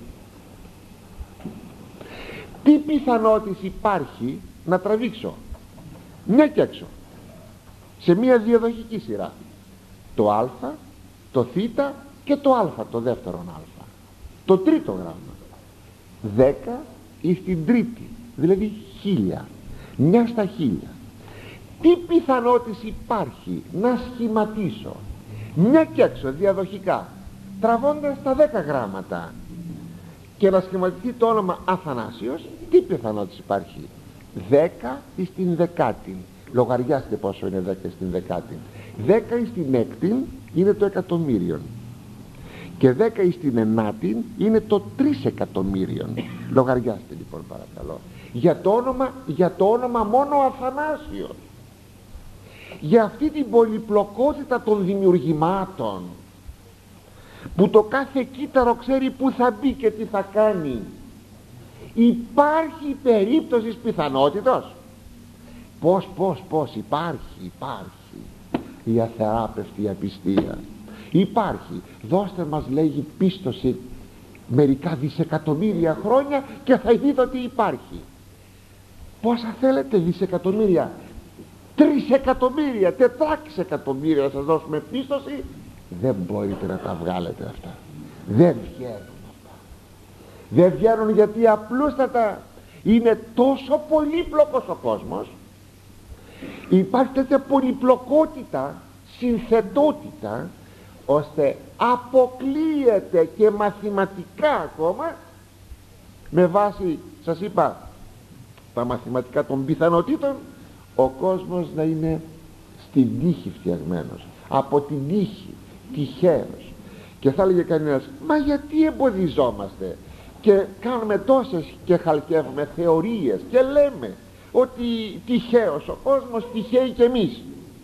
Τι πιθανότητες υπάρχει να τραβήξω μια και έξω σε μια διαδοχική σειρά το α, το θ και το α, το δεύτερο α, το τρίτο γράμμα, δέκα εις την τρίτη, δηλαδή χίλια, μια στα χίλια. Τι πιθανότητες υπάρχει να σχηματίσω μια και έξω διαδοχικά τραβώντας τα δέκα γράμματα και να σχηματιστεί το όνομα Αθανάσιος? Τι πιθανότητες υπάρχει? δέκα εις την δεκάτη. Λογαριάστε πόσο είναι δέκα στην δεκάτη. δέκα εις την έκτη είναι το εκατομμύριο και δέκα εις την ενάτη είναι το τρισεκατομμύριο. Λογαριάστε λοιπόν παρακαλώ για το όνομα, για το όνομα μόνο Αθανάσιος, για αυτή την πολυπλοκότητα των δημιουργημάτων που το κάθε κύτταρο ξέρει που θα μπει και τι θα κάνει. Υπάρχει περίπτωση πιθανότητος? Πώς, πώς, πώς υπάρχει, υπάρχει η αθεράπευτη απιστία. Υπάρχει. Δώστε μας, λέγει, πίστοση μερικά δισεκατομμύρια χρόνια και θα δείτε ότι υπάρχει. Πόσα θέλετε δισεκατομμύρια? Τρισεκατομμύρια, τετράξεκατομμύρια να σας δώσουμε πίστοση? Δεν μπορείτε να τα βγάλετε αυτά. Δεν βγαίνουν αυτά. Δεν βγαίνουν γιατί απλούστατα είναι τόσο πολύπλοκος ο κόσμος. Υπάρχει τέτοια πολυπλοκότητα, συνθετότητα, ώστε αποκλείεται και μαθηματικά ακόμα, με βάση, σας είπα, τα μαθηματικά των πιθανότητων, ο κόσμος να είναι στην τύχη φτιαγμένος, από την τύχη, τυχαίος. Και θα έλεγε κανένας, μα γιατί εμποδιζόμαστε και κάνουμε τόσες και χαλκεύουμε θεωρίες και λέμε ότι τυχαίος ο κόσμος, τυχαίοι και εμείς?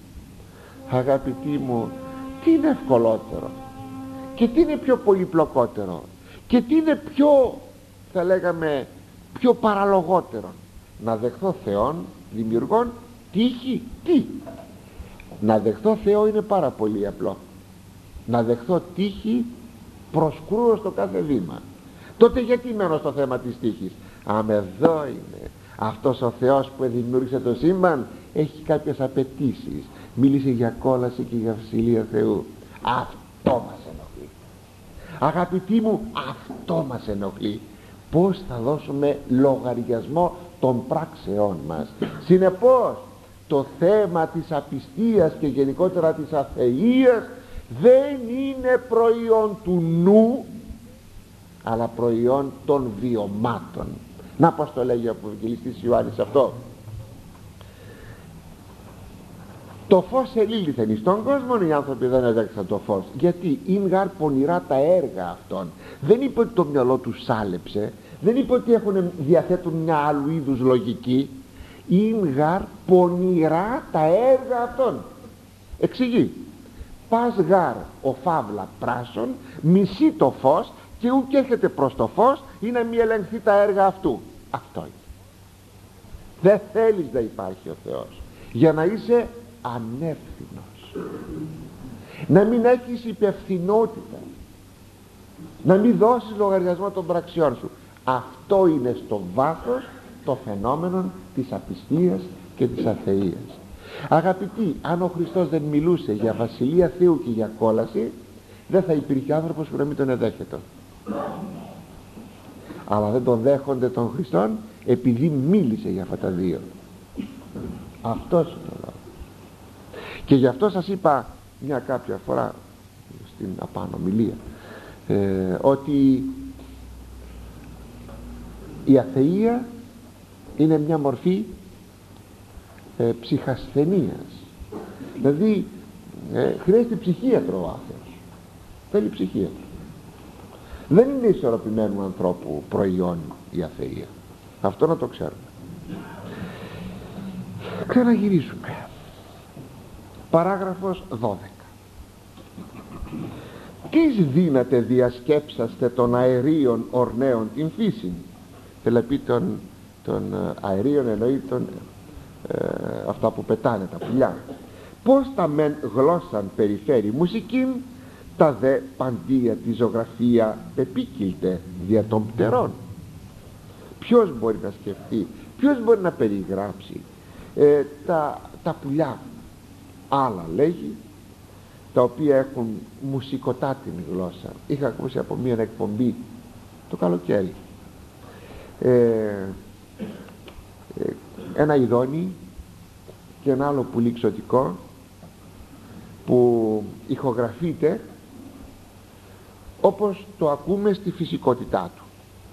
Αγαπητοί μου, τι είναι ευκολότερο και τι είναι πιο πολυπλοκότερο και τι είναι πιο, θα λέγαμε, πιο παραλογότερο? Να δεχθώ Θεόν δημιουργών τύχη? Τι? Να δεχθώ Θεό είναι πάρα πολύ απλό. Να δεχθώ τύχη προσκρούω στο κάθε βήμα. Τότε γιατί μένω στο θέμα της τύχης? Αμ, εδώ είναι. Αυτός ο Θεός που δημιούργησε το σύμπαν έχει κάποιες απαιτήσεις. Μίλησε για κόλαση και για βασιλεία Θεού. Αυτό μας ενοχλεί. Αγαπητοί μου, αυτό μας ενοχλεί. Πώς θα δώσουμε λογαριασμό των πράξεών μας? Συνεπώς το θέμα της απιστίας και γενικότερα της αθείας δεν είναι προϊόν του νου, αλλά προϊόν των βιωμάτων. Να πως το λέγει ο Ευαγγελιστής Ιωάννης αυτό. Το φως ελήλυθεν στον κόσμο, οι άνθρωποι δεν έδεξαν το φως. Γιατί είναι γαρ πονηρά τα έργα αυτών. Δεν είπε ότι το μυαλό τους σάλεψε, δεν είπε ότι έχουν, διαθέτουν μια άλλου είδους λογική. Είναι γαρ πονηρά τα έργα αυτών. Εξηγεί, πας γαρ ο φαύλα πράσον, μισεί το φως και ουκ έρχεται προς το φως ή να μη ελεγχθεί τα έργα αυτού. Αυτό είναι. Δεν θέλεις να υπάρχει ο Θεός για να είσαι ανεύθυνος, να μην έχεις υπευθυνότητα, να μην δώσεις λογαριασμό των πραξιών σου. Αυτό είναι στο βάθος το φαινόμενο της απιστίας και της αθείας. Αγαπητοί, αν ο Χριστός δεν μιλούσε για βασιλεία Θεού και για κόλαση, δεν θα υπήρχε άνθρωπος που να μην τον εδέχεται. Αλλά δεν τον δέχονται τον Χριστόν επειδή μίλησε για αυτά τα δύο. Αυτός είναι ο λόγος. Και γι' αυτό σας είπα μια κάποια φορά στην απάνω ομιλία ε, ότι η αθεία είναι μια μορφή ε, ψυχασθενείας. Δηλαδή ε, χρειάζεται ψυχίατρο ο άθεος. Θέλει ψυχίατρο. Δεν είναι ισορροπημένου ανθρώπου προϊόν η αθεία. Αυτό να το ξέρουμε. Ξαναγυρίσουμε. Παράγραφος δώδεκα. Τις δύναται διασκέψαστε των αερίων ορνέων την φύση. Θέλει πει των, των αερίων, εννοεί των, ε, αυτά που πετάνε τα πουλιά. Πώς τα μεν γλώσσαν περιφέρει μουσικήν, τα δε παντία τη ζωγραφία επίκυλται δια των πτερών. Ποιος μπορεί να σκεφτεί, ποιος μπορεί να περιγράψει ε, τα, τα πουλιά, άλλα λέγει, τα οποία έχουν μουσικοτάτινη γλώσσα. Είχα ακούσει από μία εκπομπή το καλοκαίρι ε, ε, ένα ειδόνι και ένα άλλο πουλί ξωτικό που ηχογραφείται όπως το ακούμε στη φυσικότητά του.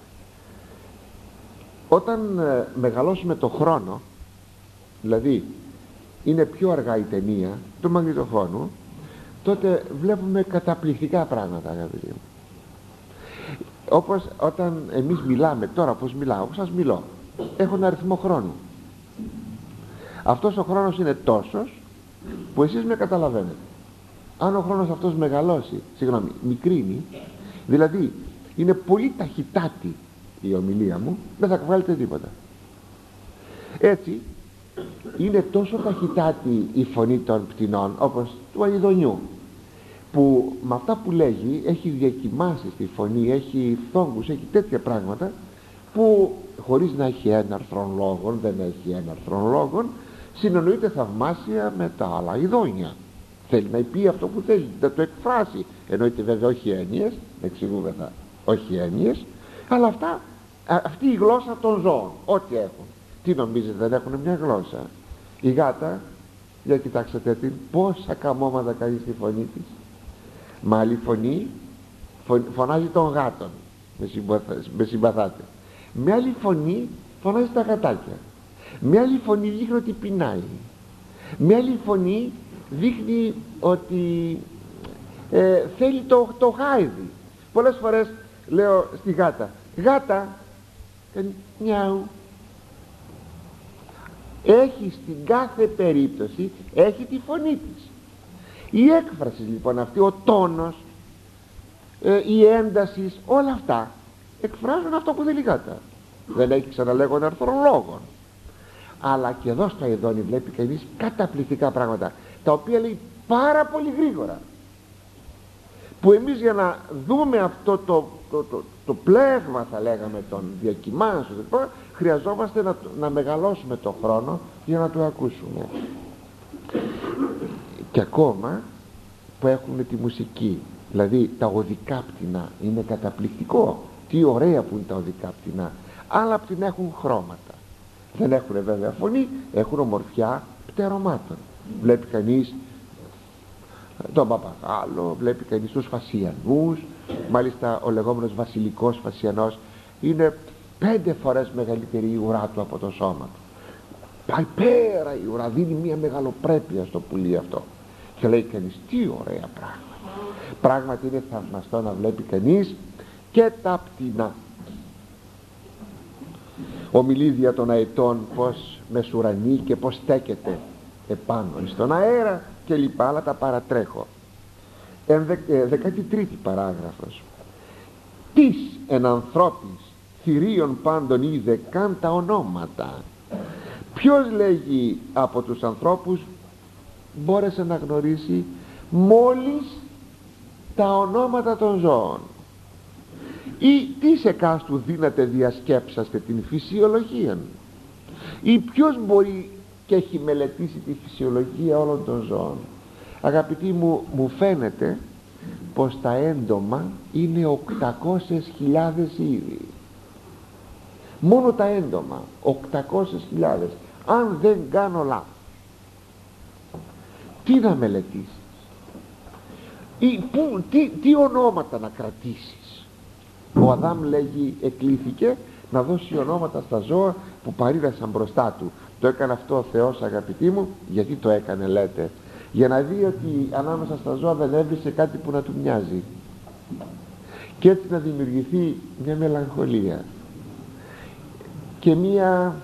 Όταν ε, μεγαλώσουμε το χρόνο, δηλαδή είναι πιο αργά η ταινία του μαγνητοφώνου, τότε βλέπουμε καταπληκτικά πράγματα, αγαπητοί μου. Όπως όταν εμείς μιλάμε τώρα, πως μιλάω, όπως σας μιλώ, έχω ένα αριθμό χρόνου. Αυτός ο χρόνος είναι τόσος που εσείς με καταλαβαίνετε. Αν ο χρόνος αυτός μεγαλώσει, συγγνώμη, μικρύνει, δηλαδή είναι πολύ ταχυτάτη η ομιλία μου, δεν θα βγάλετε τίποτα. Έτσι είναι τόσο ταχυτάτη η φωνή των πτηνών, όπως του αηδονιού, που με αυτά που λέγει έχει διακοιμάσει στη φωνή, έχει φθόγκους, έχει τέτοια πράγματα που χωρίς να έχει έναρθρον λόγων, δεν έχει έναρθρον λόγων, συνεννοείται θαυμάσια με τα άλλα ειδόνια. Θέλει να πει αυτό που θέλει, να το εκφράσει. Εννοείται βέβαια όχι έννοιες, εξηγούμεθα, όχι έννοιες, αλλά αυτά, αυτή η γλώσσα των ζώων, ό,τι έχουν. Τι νομίζετε, δεν έχουν μια γλώσσα? Η γάτα, για κοιτάξτε την, πόσα καμώματα κάνει στη φωνή της. Μα άλλη φωνή φωνάζει των γάτων, με, συμπαθα, με συμπαθάτε. Με άλλη φωνή φωνάζει τα γατάκια. Με άλλη φωνή δείχνει ότι πεινάει. Με άλλη φωνή δείχνει ότι ε, θέλει το, το γάιδι. Πολλές φορές λέω στη γάτα, γάτα, κάνει μιαου. Έχει στην κάθε περίπτωση, έχει τη φωνή της. Η έκφραση λοιπόν αυτή, ο τόνος, ε, η ένταση, όλα αυτά εκφράζουν αυτό που θέλει η γάτα. Δεν έχει, ξαναλέγω, αρθρολόγων. Αλλά και εδώ στο ειδόνι βλέπει κανείς καταπληκτικά πράγματα, τα οποία λέει πάρα πολύ γρήγορα, που εμείς για να δούμε αυτό το, το, το, το πλέγμα, θα λέγαμε, των διακοιμάνσεων, χρειαζόμαστε να, να μεγαλώσουμε το χρόνο για να το ακούσουμε. Και ακόμα που έχουν τη μουσική, δηλαδή τα οδικά πτηνά, είναι καταπληκτικό, τι ωραία που είναι τα οδικά πτηνά. Άλλα πτηνά έχουν χρώματα, δεν έχουν βέβαια φωνή, έχουν ομορφιά πτερωμάτων. Βλέπει κανείς τον παπαγάλο, βλέπει κανείς τους φασιανούς, μάλιστα ο λεγόμενος βασιλικός φασιανός είναι πέντε φορές μεγαλύτερη η ουρά του από το σώμα του. πάει πέρα η ώρα, δίνει μια μεγαλοπρέπεια στο πουλί αυτό και λέει κανείς τι ωραία πράγματα. Πράγματι είναι θαυμαστό να βλέπει κανείς και τα πτηνά. Ομιλεί δια των αετών πως μεσουρανεί και πως στέκεται επάνω στον αέρα και λοιπά, αλλά τα παρατρέχω. Δεκάτη τρίτη παράγραφος. Τις εν ανθρώπης θηρίων πάντων είδε καν τα ονόματα. Ποιος, λέγει, από τους ανθρώπους μπόρεσε να γνωρίσει μόλις τα ονόματα των ζώων, ή τι εκάστου δύναται διασκέψαστε την φυσιολογία, ή ποιος μπορεί και έχει μελετήσει τη φυσιολογία όλων των ζώων? Αγαπητοί μου, μου φαίνεται πως τα έντομα είναι οκτακόσιες χιλιάδες είδη. Μόνο τα έντομα οκτακόσιες χιλιάδες, αν δεν κάνω λάθος. Τι να μελετήσεις, ή που, τι, τι ονόματα να κρατήσεις? Ο Αδάμ, λέγει, εκλήθηκε να δώσει ονόματα στα ζώα που παρήρασαν μπροστά του. Το έκανε αυτό ο Θεός, αγαπητοί μου. Γιατί το έκανε, λέτε? Για να δει ότι ανάμεσα στα ζώα δεν έβρισε κάτι που να του μοιάζει, και έτσι να δημιουργηθεί μια μελαγχολία και μια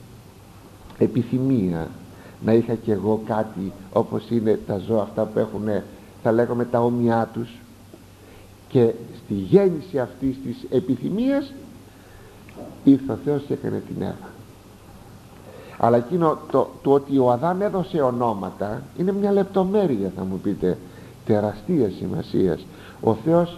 επιθυμία να είχα κι εγώ κάτι όπως είναι τα ζώα αυτά που έχουν, θα λέγαμε, τα όμοιά τους. Και στη γέννηση αυτής της επιθυμίας ήρθε ο Θεός και έκανε την Εύα. Αλλά εκείνο το, το ότι ο Αδάμ έδωσε ονόματα είναι μια λεπτομέρεια, θα μου πείτε, τεραστίας σημασίας. Ο Θεός,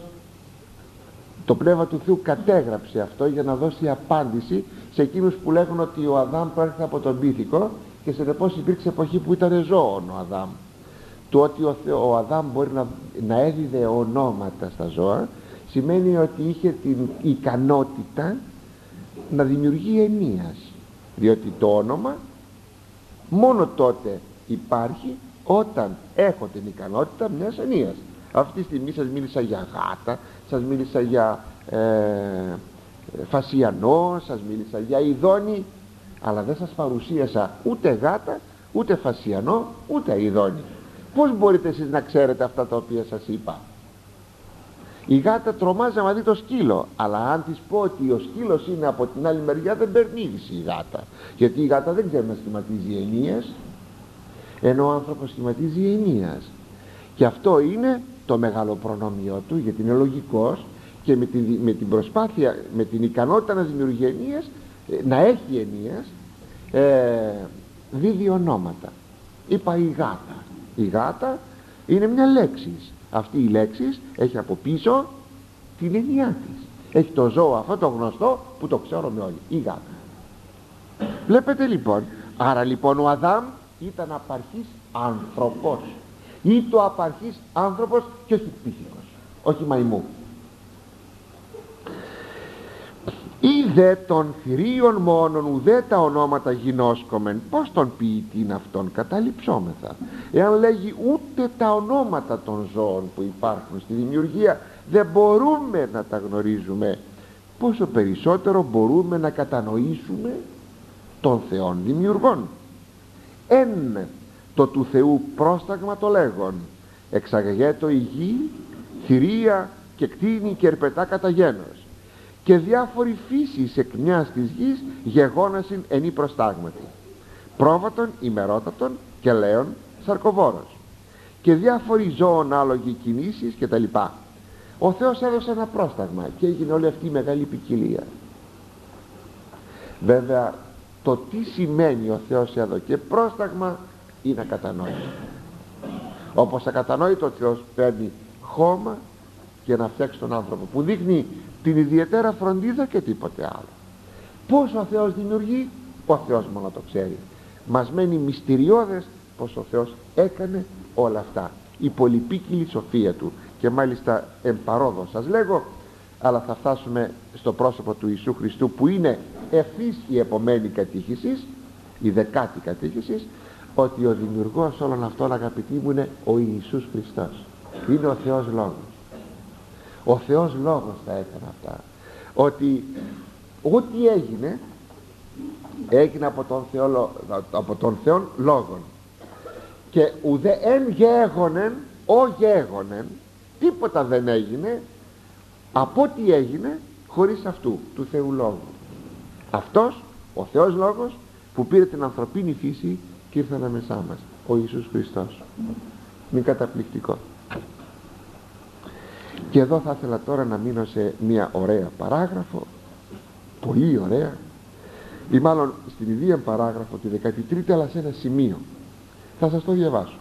το Πνεύμα του Θεού κατέγραψε αυτό για να δώσει απάντηση σε εκείνους που λέγουν ότι ο Αδάμ προέρχεται από τον πίθηκο και συνεπώς υπήρξε εποχή που ήταν ζώων ο Αδάμ. Το ότι ο, Θεό, ο Αδάμ μπορεί να, να έδιδε ονόματα στα ζώα σημαίνει ότι είχε την ικανότητα να δημιουργεί ενίας, διότι το όνομα μόνο τότε υπάρχει όταν έχω την ικανότητα μιας ενίας. Αυτή τη στιγμή σας μίλησα για γάτα, σας μίλησα για ε, φασιανό, σας μίλησα για ειδόνι, αλλά δεν σας παρουσίασα ούτε γάτα, ούτε φασιανό, ούτε ειδόνι. Πώς μπορείτε εσείς να ξέρετε αυτά τα οποία σας είπα? Η γάτα τρομάζει να δει το σκύλο, αλλά αν της πω ότι ο σκύλος είναι από την άλλη μεριά, δεν παίρνει είδηση η γάτα, γιατί η γάτα δεν ξέρει να σχηματίζει ενίας, ενώ ο άνθρωπος σχηματίζει ενίας. Και αυτό είναι το μεγάλο προνόμιο του, γιατί είναι λογικός και με την, με την προσπάθεια, με την ικανότητα να δημιουργεί ενίας, να έχει ενίας, ε, δίδει ονόματα. Είπα η γάτα. Η γάτα είναι μια λέξη. Αυτή η λέξη έχει από πίσω την έννοιά της. Έχει το ζώο αυτό το γνωστό που το ξέρουμε όλοι, η γάτα. Βλέπετε λοιπόν, άρα λοιπόν ο Αδάμ ήταν απαρχής άνθρωπος, ή το απαρχής άνθρωπος και όχι πίθηκος, όχι μαϊμού. Είδε των θηρίων μόνον ουδέ τα ονόματα γινώσκομεν, πως τον ποιητήν αυτόν καταληψόμεθα? Εάν λέγει ούτε τα ονόματα των ζώων που υπάρχουν στη δημιουργία δεν μπορούμε να τα γνωρίζουμε, πόσο περισσότερο μπορούμε να κατανοήσουμε τον Θεόν δημιουργών? Εν το του Θεού πρόσταγμα το λέγον, εξαγαγέτο η γη, θηρία και κτίνη και ερπετά κατά γένος, και διάφοροι φύσεις εκ μιας της γης γεγόνασιν ενή προστάγματι, πρόβατον ημερότατον και λέον σαρκοβόρος, και διάφοροι ζώων άλογοι κινήσεις και τα λοιπά. Ο Θεός έδωσε ένα πρόσταγμα και έγινε όλη αυτή η μεγάλη ποικιλία. Βέβαια το τι σημαίνει ο Θεός εδώ και πρόσταγμα είναι ακατανόητο. Όπως ακατανόητο ο Θεός παίρνει χώμα για να φτιάξει τον άνθρωπο, που δείχνει την ιδιαίτερα φροντίδα και τίποτε άλλο. Πώς ο Θεός δημιουργεί, ο Θεός μόνο το ξέρει. Μας μένει μυστηριώδες πως ο Θεός έκανε όλα αυτά, η πολυπίκυλη σοφία του. Και μάλιστα εμπαρόδο σας λέγω, αλλά θα φτάσουμε στο πρόσωπο του Ιησού Χριστού, που είναι ευθύς η επομένη κατήχηση, η δεκάτη κατήχηση, ότι ο δημιουργός όλων αυτών, αγαπητοί μου, είναι ο Ιησούς Χριστός. Είναι ο Θεός Λόγος. Ο Θεός Λόγος τα έκανε αυτά. Ότι ό,τι έγινε έγινε από τον Θεό, από τον Θεόν λόγον, και ουδέ εν γέγονεν ο γέγονεν, τίποτα δεν έγινε από ό,τι έγινε χωρίς αυτού του Θεού λόγου. Αυτός ο Θεός λόγος που πήρε την ανθρωπίνη φύση και ήρθε ανάμεσά μας, ο Ιησούς Χριστός. Είναι καταπληκτικό. Και εδώ θα ήθελα τώρα να μείνω σε μια ωραία παράγραφο, πολύ ωραία, ή μάλλον στην ίδια παράγραφο, τη δεκατρίτη, αλλά σε ένα σημείο. Θα σας το διαβάσω.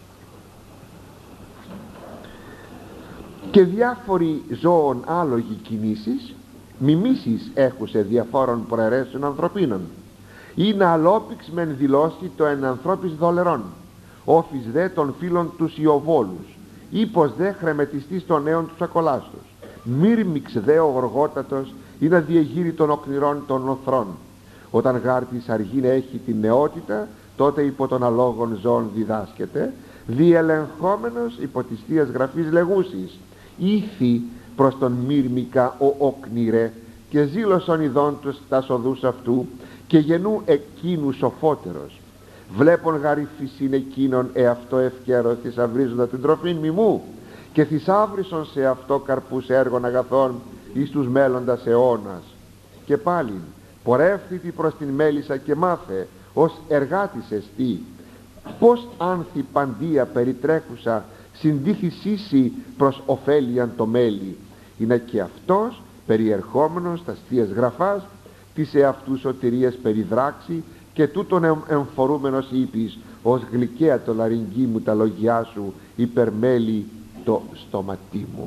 «Και διάφοροι ζώων άλογοι κινήσεις, μιμήσεις έχουσε διαφόρων προαιρέσεων ανθρωπίνων, ή να αλόπιξ μεν δηλώσει το εν ανθρώπης δολερών, όφης δε των φίλων τους Ιωβόλους, ύπος δε χρεμετιστής των νέων τους ακολάστους, μύρμιξ δε ο γοργότατος, ή να διεγείρει των οκνηρών των οθρών. Όταν γάρτης αργήν έχει την νεότητα, τότε υπό των αλόγων ζώων διδάσκεται, διελεγχόμενος υπό της Θείας Γραφής λεγούσης, ήθη προς τον μύρμικα ο οκνηρέ, και ζήλωσον ειδών τους τα οδούς αυτού, και γενού εκείνου σοφότερος. Βλέπων γαριφυσίν εκείνον εαυτό ευκαιρός θησαυρίζοντα την τροφήν μιμού, και θησαύρισον σε αυτό καρπούς έργων αγαθών εις τους μέλλοντας αιώνας. Και πάλιν πορεύθητη προς την μέλισσα και μάθε, ως εργάτης εστί, πως άνθη παντία περιτρέχουσα συντήθησίσι προς ωφέλιαν το μέλι, είναι και αυτός περιερχόμενος στα Θείας Γραφάς της εαυτού σωτηρίας περιδράξει, και τούτον εμφορούμενος είπεις, ως γλυκαία το λαρυγγί μου τα λόγια σου, υπερμέλει το στόματί μου.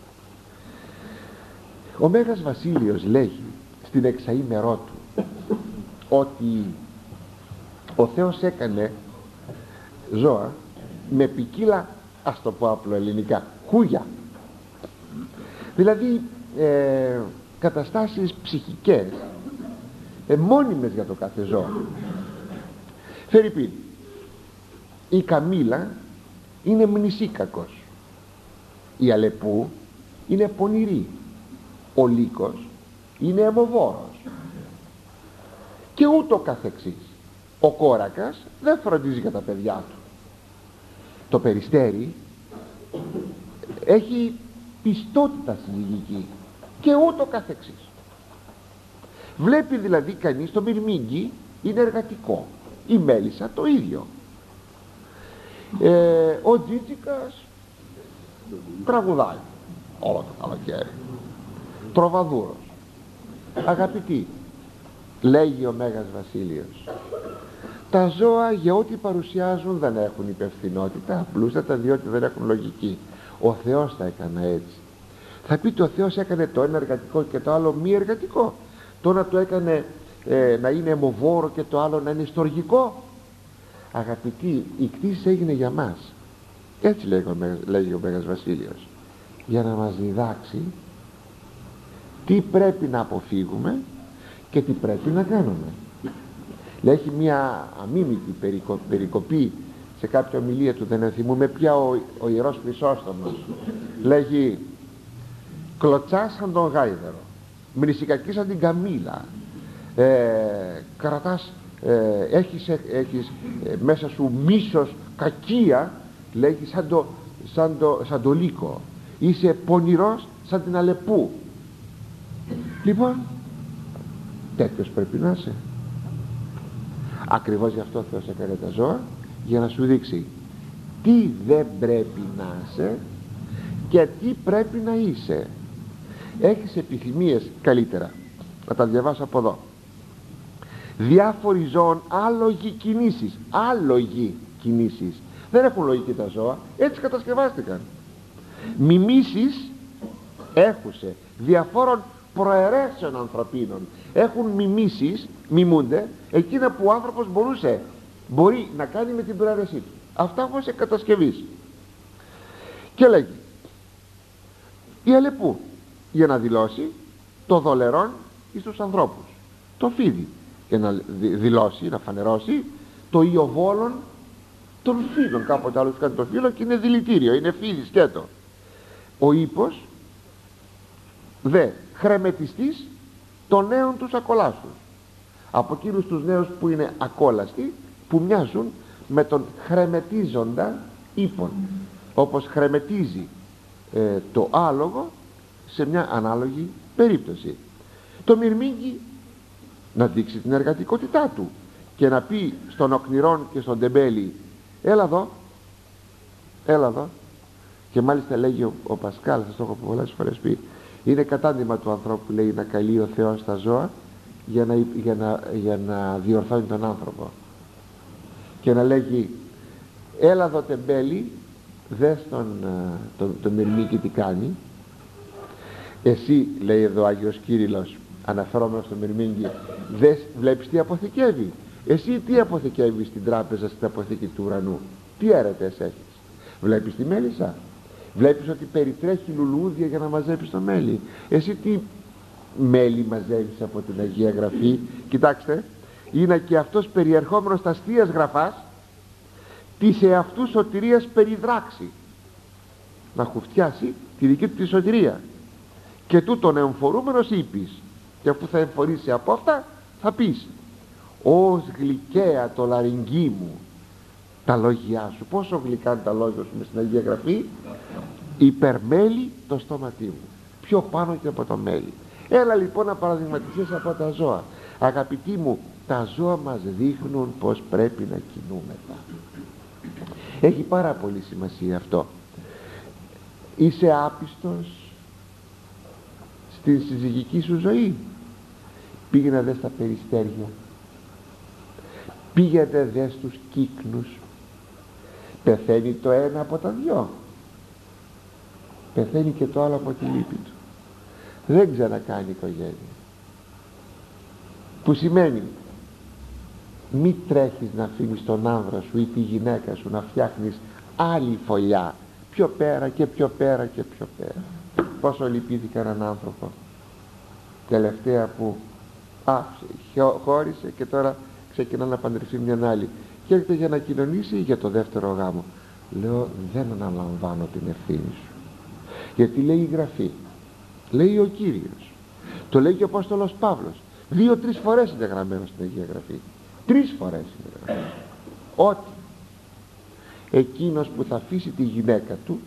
Ο Μέγας Βασίλειος λέγει στην εξαήμερό του ότι ο Θεός έκανε ζώα με ποικίλα, ας το πω απλό ελληνικά, χούγια, δηλαδή ε, καταστάσεις ψυχικές, ε, μόνιμες για το κάθε ζώο. Φερρυπίν, η καμήλα είναι μνησίκακος, η αλεπού είναι πονηρή, ο λύκος είναι αιμοβόρος, και ούτω καθεξής. Ο κόρακας δεν φροντίζει για τα παιδιά του. Το περιστέρι έχει πιστότητα συλλογική, και ούτω καθεξής. Βλέπει δηλαδή κανείς το μυρμήγκι είναι εργατικό, η μέλισσα το ίδιο, ε, ο τζίτσικας τραγουδάει όλο το καλοκαίρι, τροβαδούρος. Αγαπητοί, λέγει ο Μέγας Βασίλειος, τα ζώα για ό,τι παρουσιάζουν δεν έχουν υπευθυνότητα, απλούστατα διότι δεν έχουν λογική. Ο Θεός τα έκανε έτσι. Θα πείτε, ο Θεός έκανε το ένα εργατικό και το άλλο μη εργατικό. Το να το έκανε ε, να είναι αιμοβόρο και το άλλο να είναι στοργικό. Αγαπητοί, η κτήση έγινε για μας. Έτσι λέγει ο, λέγει ο Μέγας Βασίλειος, για να μας διδάξει τι πρέπει να αποφύγουμε και τι πρέπει να κάνουμε. Έχει μια αμίμητη περικο, περικοπή σε κάποια ομιλία του, δεν θυμούμε πια, ο, ο Ιερός Χρυσόστομος λέγει, κλωτσάς σαν τον γάιδαρο, μνησικακής σαν την καμήλα, ε, κρατάς, ε, έχεις, έχεις ε, μέσα σου μίσος, κακία, λέγει, σαν το, σαν το, σαν το λύκο, είσαι πονηρός σαν την αλεπού. Λοιπόν, τέτοιος πρέπει να είσαι. Ακριβώς γι' αυτό ο Θεός έκανε τα ζώα, για να σου δείξει τι δεν πρέπει να είσαι και τι πρέπει να είσαι. Έχεις επιθυμίες, καλύτερα να τα διαβάσω από εδώ. Διάφοροι ζώων άλογοι κινήσεις, άλογοι κινήσεις, δεν έχουν λογική τα ζώα, έτσι κατασκευάστηκαν. Μιμήσεις έχουσε διαφόρων προαιρέσεων ανθρωπίνων, έχουν μιμήσεις, μιμούνται εκείνα που ο άνθρωπος μπορούσε, μπορεί να κάνει με την προαίρεσή του. Αυτά όμως σε κατασκευής. Και λέγει, η αλεπού για να δηλώσει το δολερόν εις τους ανθρώπους, το φίδι για να δηλώσει, να φανερώσει το ιωβόλον των φύλων. Κάποτε άλλος κάνει το φύλλο και είναι δηλητήριο, είναι φίδι σκέτο. Ο ύπος δε χρεμετιστής των νέων τους ακολάστους. από εκείνους τους νέους που είναι ακόλαστοι, που μοιάζουν με τον χρεμετίζοντα ύπων, όπως χρεμετίζει ε, το άλογο σε μια ανάλογη περίπτωση. Το μυρμήγκι να δείξει την εργατικότητά του και να πει στον οκνηρόν και στον τεμπέλη, έλα εδώ, έλα εδώ. Και μάλιστα λέγει ο, ο Πασκάλ, σας το έχω πολλές φορές πει, είναι κατάντημα του ανθρώπου, λέει, να καλεί ο Θεός τα ζώα για να, για να, για να διορθώνει τον άνθρωπο, και να λέγει, έλα εδώ τεμπέλη, δες τον, τον, τον μυρμήγκι τι κάνει. Εσύ, λέει εδώ ο Άγιος Κύριλλος, αναφερόμενος στο μυρμήγκι, δες, βλέπεις τι αποθηκεύει. Εσύ τι αποθηκεύεις στην τράπεζα, στην αποθήκη του ουρανού? Τι έρετες έχεις? Βλέπεις τη μέλισσα? Βλέπεις ότι περιτρέχει λουλούδια για να μαζέψεις το μέλι? Εσύ τι μέλι μαζεύεις από την Αγία Γραφή? Κοιτάξτε, είναι και αυτός περιερχόμενος στα αστείας γραφάς της εαυτού σωτηρίας περιδράξει, να χουφτιάσει τη δική του τη σωτηρία. Και τούτον εμφορούμενος είπεις, και αφού θα εμφορήσει από αυτά θα πεις, ως γλυκαία το λαρυγγί μου τα λόγια σου. Πόσο γλυκά είναι τα λόγια σου μες στην Αγία Γραφή? Υπερμέλει το στόματί μου, πιο πάνω και από το μέλι. Έλα λοιπόν να παραδειγματιστείς από τα ζώα. Αγαπητοί μου, τα ζώα μας δείχνουν πως πρέπει να κινούμεθα. Έχει πάρα πολύ σημασία αυτό. Είσαι άπιστος στην συζυγική σου ζωή? Πήγαινε δες τα περιστέρια, πήγαινε δες τους κύκνους. Πεθαίνει το ένα από τα δυο, πεθαίνει και το άλλο από τη λύπη του, δεν ξανακάνει οικογένεια. Που σημαίνει μη τρέχεις να αφήνεις τον άνδρα σου ή τη γυναίκα σου να φτιάχνεις άλλη φωλιά, πιο πέρα και πιο πέρα και πιο πέρα. Πόσο λυπήθηκα έναν άνθρωπο τελευταία που άφησε, χώρισε και τώρα ξεκινά να παντρευτεί μια άλλη και έρχεται για να κοινωνήσει για το δεύτερο γάμο. Λέω, δεν αναλαμβάνω την ευθύνη σου, γιατί λέει η Γραφή, λέει ο Κύριος, το λέει και ο Απόστολος Παύλος, δύο-τρεις φορές είναι γραμμένο στην Αγία Γραφή, τρεις φορές είναι γραμμένο, ότι εκείνος που θα αφήσει τη γυναίκα του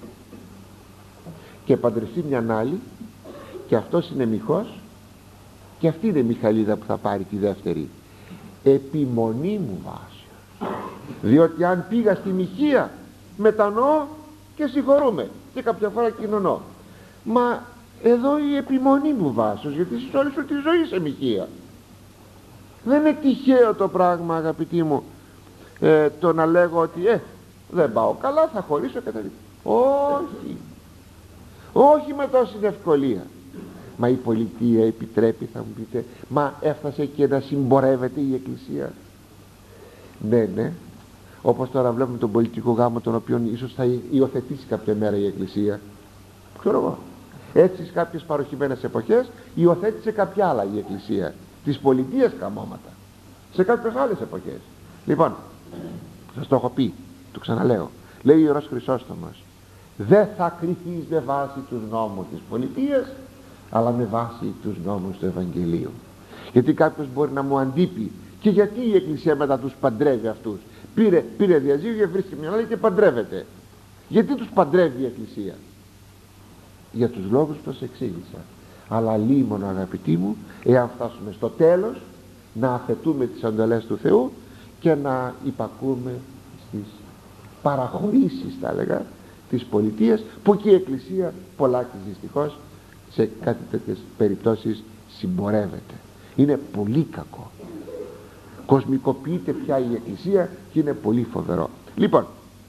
και παντρευτεί μια άλλη, και αυτός είναι μοιχός και αυτή είναι η Μιχαλίδα που θα πάρει τη δεύτερη, επιμονή μου βάσεως, διότι αν πήγα στη μοιχεία μετανοώ και συγχωρούμε και κάποια φορά κοινωνώ. Μα εδώ η επιμονή μου βάσεως, γιατί στις όλες σου τη ζωή σε μοιχεία. Δεν είναι τυχαίο το πράγμα, αγαπητοί μου, ε, το να λέγω ότι ε, δεν πάω καλά, θα χωρίσω και τα λοιπά. Όχι, όχι με τόση ευκολία. Μα η πολιτεία επιτρέπει, θα μου πείτε, μα έφτασε και να συμπορεύεται η Εκκλησία? Ναι, ναι, όπως τώρα βλέπουμε τον πολιτικό γάμο, τον οποίο ίσως θα υιοθετήσει κάποια μέρα η Εκκλησία, ξέρω εγώ. Έτσι σε κάποιες παροχημένες εποχές υιοθέτησε κάποια άλλα η Εκκλησία, της πολιτείας καμώματα, σε κάποιες άλλες εποχές. Λοιπόν, σας το έχω πει, το ξαναλέω, λέει ο Ιερός Χρυσόστομος, δεν θα κριθείς με βάση τους νόμους της πολιτείας, αλλά με βάση τους νόμους του Ευαγγελίου. Γιατί κάποιος μπορεί να μου αντίπει, και γιατί η Εκκλησία μετά τους παντρεύει αυτούς? Πήρε, πήρε διαζύγιο, βρίσκει μια άλλη και παντρεύεται. Γιατί τους παντρεύει η Εκκλησία? Για τους λόγους που σας εξήγησα. Αλλά λίμωνο, αγαπητοί μου, εάν φτάσουμε στο τέλος, να αφαιτούμε τις εντολές του Θεού και να υπακούμε στις παραχωρήσεις, θα έλεγα, της πολιτείας, που και η Εκκλησία πολλάκις δυστυχώς σε κάτι τέτοιες περιπτώσεις συμπορεύεται. Είναι πολύ κακό. Κοσμικοποιείται πια η Εκκλησία και είναι πολύ φοβερό. Λοιπόν,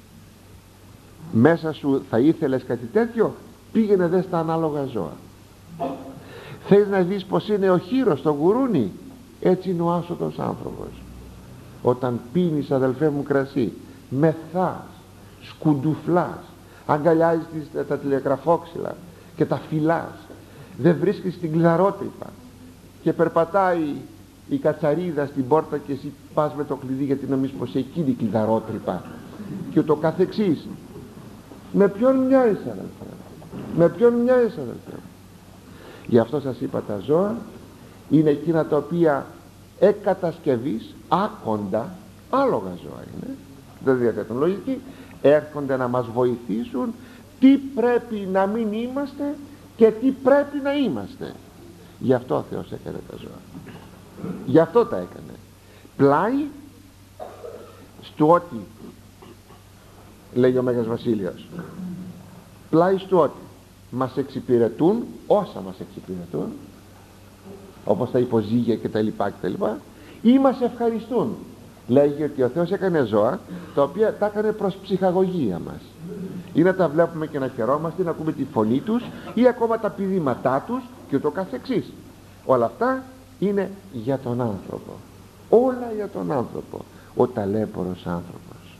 μέσα σου θα ήθελες κάτι τέτοιο? Πήγαινε δες τα ανάλογα ζώα. Θέλεις να δεις πως είναι ο χήρος στο γουρούνι? Έτσι είναι ο άσωτος άνθρωπος. Όταν πίνεις, αδελφέ μου, κρασί, μεθάς, σκουντουφλάς, αγκαλιάζεις τα τηλεγραφόξυλα και τα φυλάς, δεν βρίσκεις την κλειδαρότρυπα και περπατάει η κατσαρίδα στην πόρτα και εσύ πας με το κλειδί γιατί νομίζεις πως εκείνη η κλειδαρότρυπα, και το καθεξής. Με ποιον μοιάζεις, αδελφέ? Με ποιον μοιάζεις, αδελφέ? Γι' αυτό σας είπα, τα ζώα είναι εκείνα τα οποία εκ κατασκευής άκοντα, άλογα ζώα είναι, δεν διαθέτουν λογική, έρχονται να μας βοηθήσουν τι πρέπει να μην είμαστε και τι πρέπει να είμαστε. Γι' αυτό ο Θεός έκανε τα ζώα, γι' αυτό τα έκανε. Πλάι στου ότι, λέει ο Μέγας Βασίλειος, πλάι στου ότι μας εξυπηρετούν όσα μας εξυπηρετούν, όπως τα υποζύγια και τα λοιπά και τα λοιπά, ή μας ευχαριστούν. Λέγει ότι ο Θεός έκανε ζώα τα οποία τα έκανε προς ψυχαγωγία μας, ή να τα βλέπουμε και να χαιρόμαστε, να ακούμε τη φωνή τους ή ακόμα τα πηδήματά τους και ούτω καθεξής. Όλα αυτά είναι για τον άνθρωπο, όλα για τον άνθρωπο. Ο ταλέπορος άνθρωπος,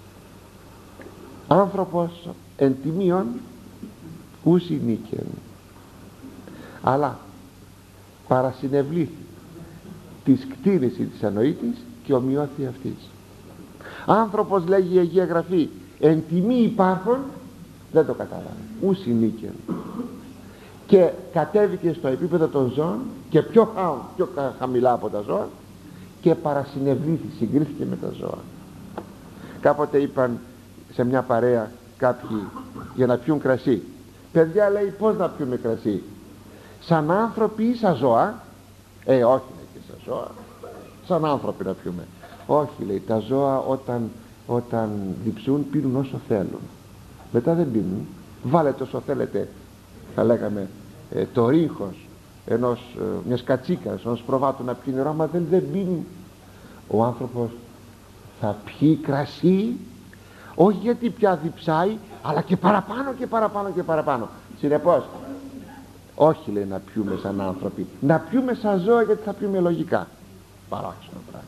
άνθρωπος εν τιμίων ούσι νίκεν, αλλά παρασυνευλήθη της κτήρηση της ανοήτης και ομοιώθη αυτής. Άνθρωπος, λέγει η Αγία Γραφή, εν τιμή υπάρχον, δεν το κατάλαβε, ούσι νίκεν, και κατέβηκε στο επίπεδο των ζώων και πιο, χα, πιο χαμηλά από τα ζώα και παρασυνευλήθη, συγκρίθηκε με τα ζώα. Κάποτε είπαν σε μια παρέα κάποιοι για να πιούν κρασί, παιδιά, λέει, πώς να πιούμε κρασί, σαν άνθρωποι ή σαν ζώα? Ε, όχι, λέει, και σαν ζώα, σαν άνθρωποι να πιούμε. Όχι, λέει, τα ζώα όταν, όταν διψούν πίνουν όσο θέλουν, μετά δεν πίνουν. Βάλετε όσο θέλετε, θα λέγαμε, ε, το ρίχος ενός, ε, μιας κατσίκας, ενός προβάτου να πιει νερό, μα δεν, δεν πίνει. Ο άνθρωπος θα πιει κρασί, όχι γιατί πια διψάει, αλλά και παραπάνω και παραπάνω και παραπάνω. Συνεπώς, όχι, λέει, να πιούμε σαν άνθρωποι, να πιούμε σαν ζώα, γιατί θα πιούμε λογικά. Παράξενο πράγμα.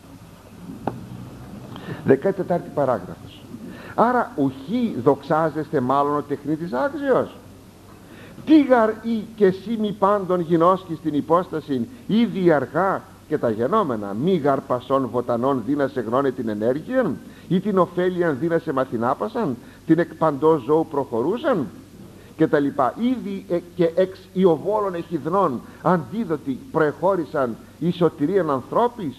δεκατετάρτη παράγραφος. Άρα ουχή δοξάζεστε μάλλον ο τεχνίτης άξιος. Τι γαρ ή και εσύ μη πάντων γινώσκει στην υπόσταση ή διαρχά και τα γενόμενα, μη γαρ πασών βοτανών δίνασε γνώνε την ενέργεια ή την ωφέλιαν δίνασε μαθηνάπασαν, την εκ παντός ζώου προχωρούσαν και τα λοιπά. Ήδη ε, και εξ ιωβόλων εχιδνών αντίδοτοι προεχώρησαν η σωτηρίαν ανθρώπης,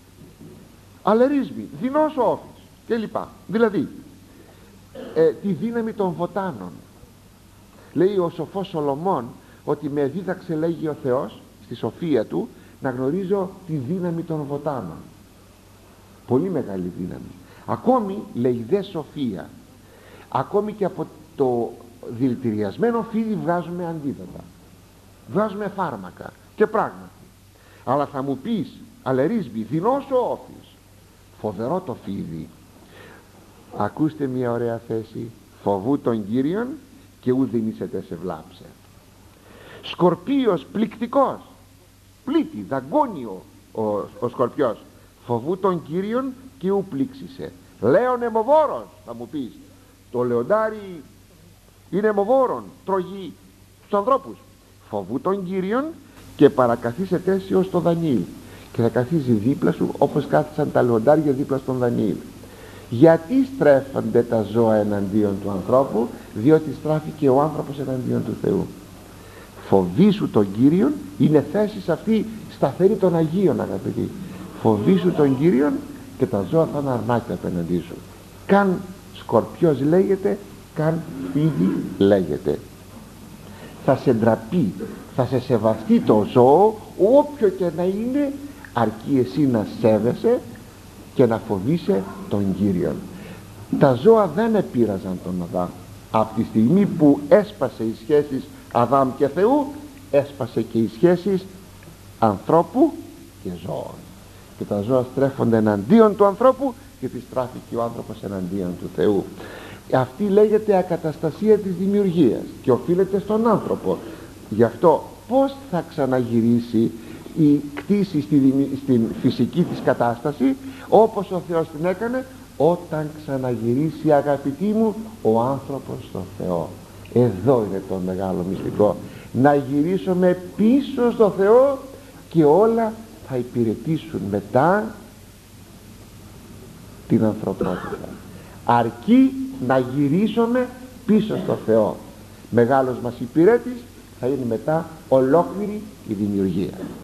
αλερίσμοι, δεινός όφης και λοιπά. Δηλαδή ε, τη δύναμη των βοτάνων. Λέει ο σοφός Σολομών ότι με δίδαξε, λέγει ο Θεός στη σοφία του, να γνωρίζω τη δύναμη των βοτάνων. Πολύ μεγάλη δύναμη. Ακόμη, λέει, δε σοφία, ακόμη και από το δηλητηριασμένο φίδι βγάζουμε αντίδοτα, βγάζουμε φάρμακα και πράγματι. Αλλά θα μου πεις, αλερίσμη, δεινός ο όφης, φοβερό το φίδι. Ακούστε μια ωραία θέση, φοβού των Κύριων και ου δινήσετε σε βλάψε. Σκορπίος πληκτικός, πλήτη, δαγκώνιο ο, ο σκορπιός, φοβού των Κύριων και ου πλήξησε. Λέων αιμοβόρος, θα μου πεις, το λεοντάρι είναι αιμοβόρον, τρώγει τους ανθρώπους. Φοβού των Κύριων και παρακαθίσετε εσύ ως το Δανιήλ, και θα καθίσει δίπλα σου όπως κάθισαν τα λεοντάρια δίπλα στον Δανιήλ. Γιατί στρέφονται τα ζώα εναντίον του ανθρώπου? Διότι στράφηκε ο άνθρωπος εναντίον του Θεού. Φοβήσου τον Κύριον, είναι θέση αυτή σταθερή των Αγίων, αγαπητοί. Φοβήσου τον Κύριον και τα ζώα θα είναι αρνάκια απέναντί σου. Καν σκορπιός λέγεται, καν φίδι λέγεται. Θα σε ντραπεί, θα σε σεβαστεί το ζώο, όποιο και να είναι, αρκεί εσύ να σέβεσαι και να φοβείσαι τον Κύριον. Τα ζώα δεν επήραζαν τον Αδάμ. Από τη στιγμή που έσπασε οι σχέσεις Αδάμ και Θεού, έσπασε και οι σχέσεις ανθρώπου και ζώων, και τα ζώα στρέφονται εναντίον του ανθρώπου γιατί στράφηκε ο άνθρωπος εναντίον του Θεού. Αυτή λέγεται ακαταστασία της δημιουργίας και οφείλεται στον άνθρωπο. Γι' αυτό πως θα ξαναγυρίσει η κτήση στη, στην φυσική της κατάσταση όπως ο Θεός την έκανε? Όταν ξαναγυρίσει, αγαπητοί μου, ο άνθρωπος στον Θεό. Εδώ είναι το μεγάλο μυστικό, να γυρίσουμε πίσω στο Θεό και όλα θα υπηρετήσουν μετά την ανθρωπότητα. Αρκεί να γυρίσουμε πίσω στο Θεό. Μεγάλος μας υπηρέτης θα είναι μετά ολόκληρη η δημιουργία.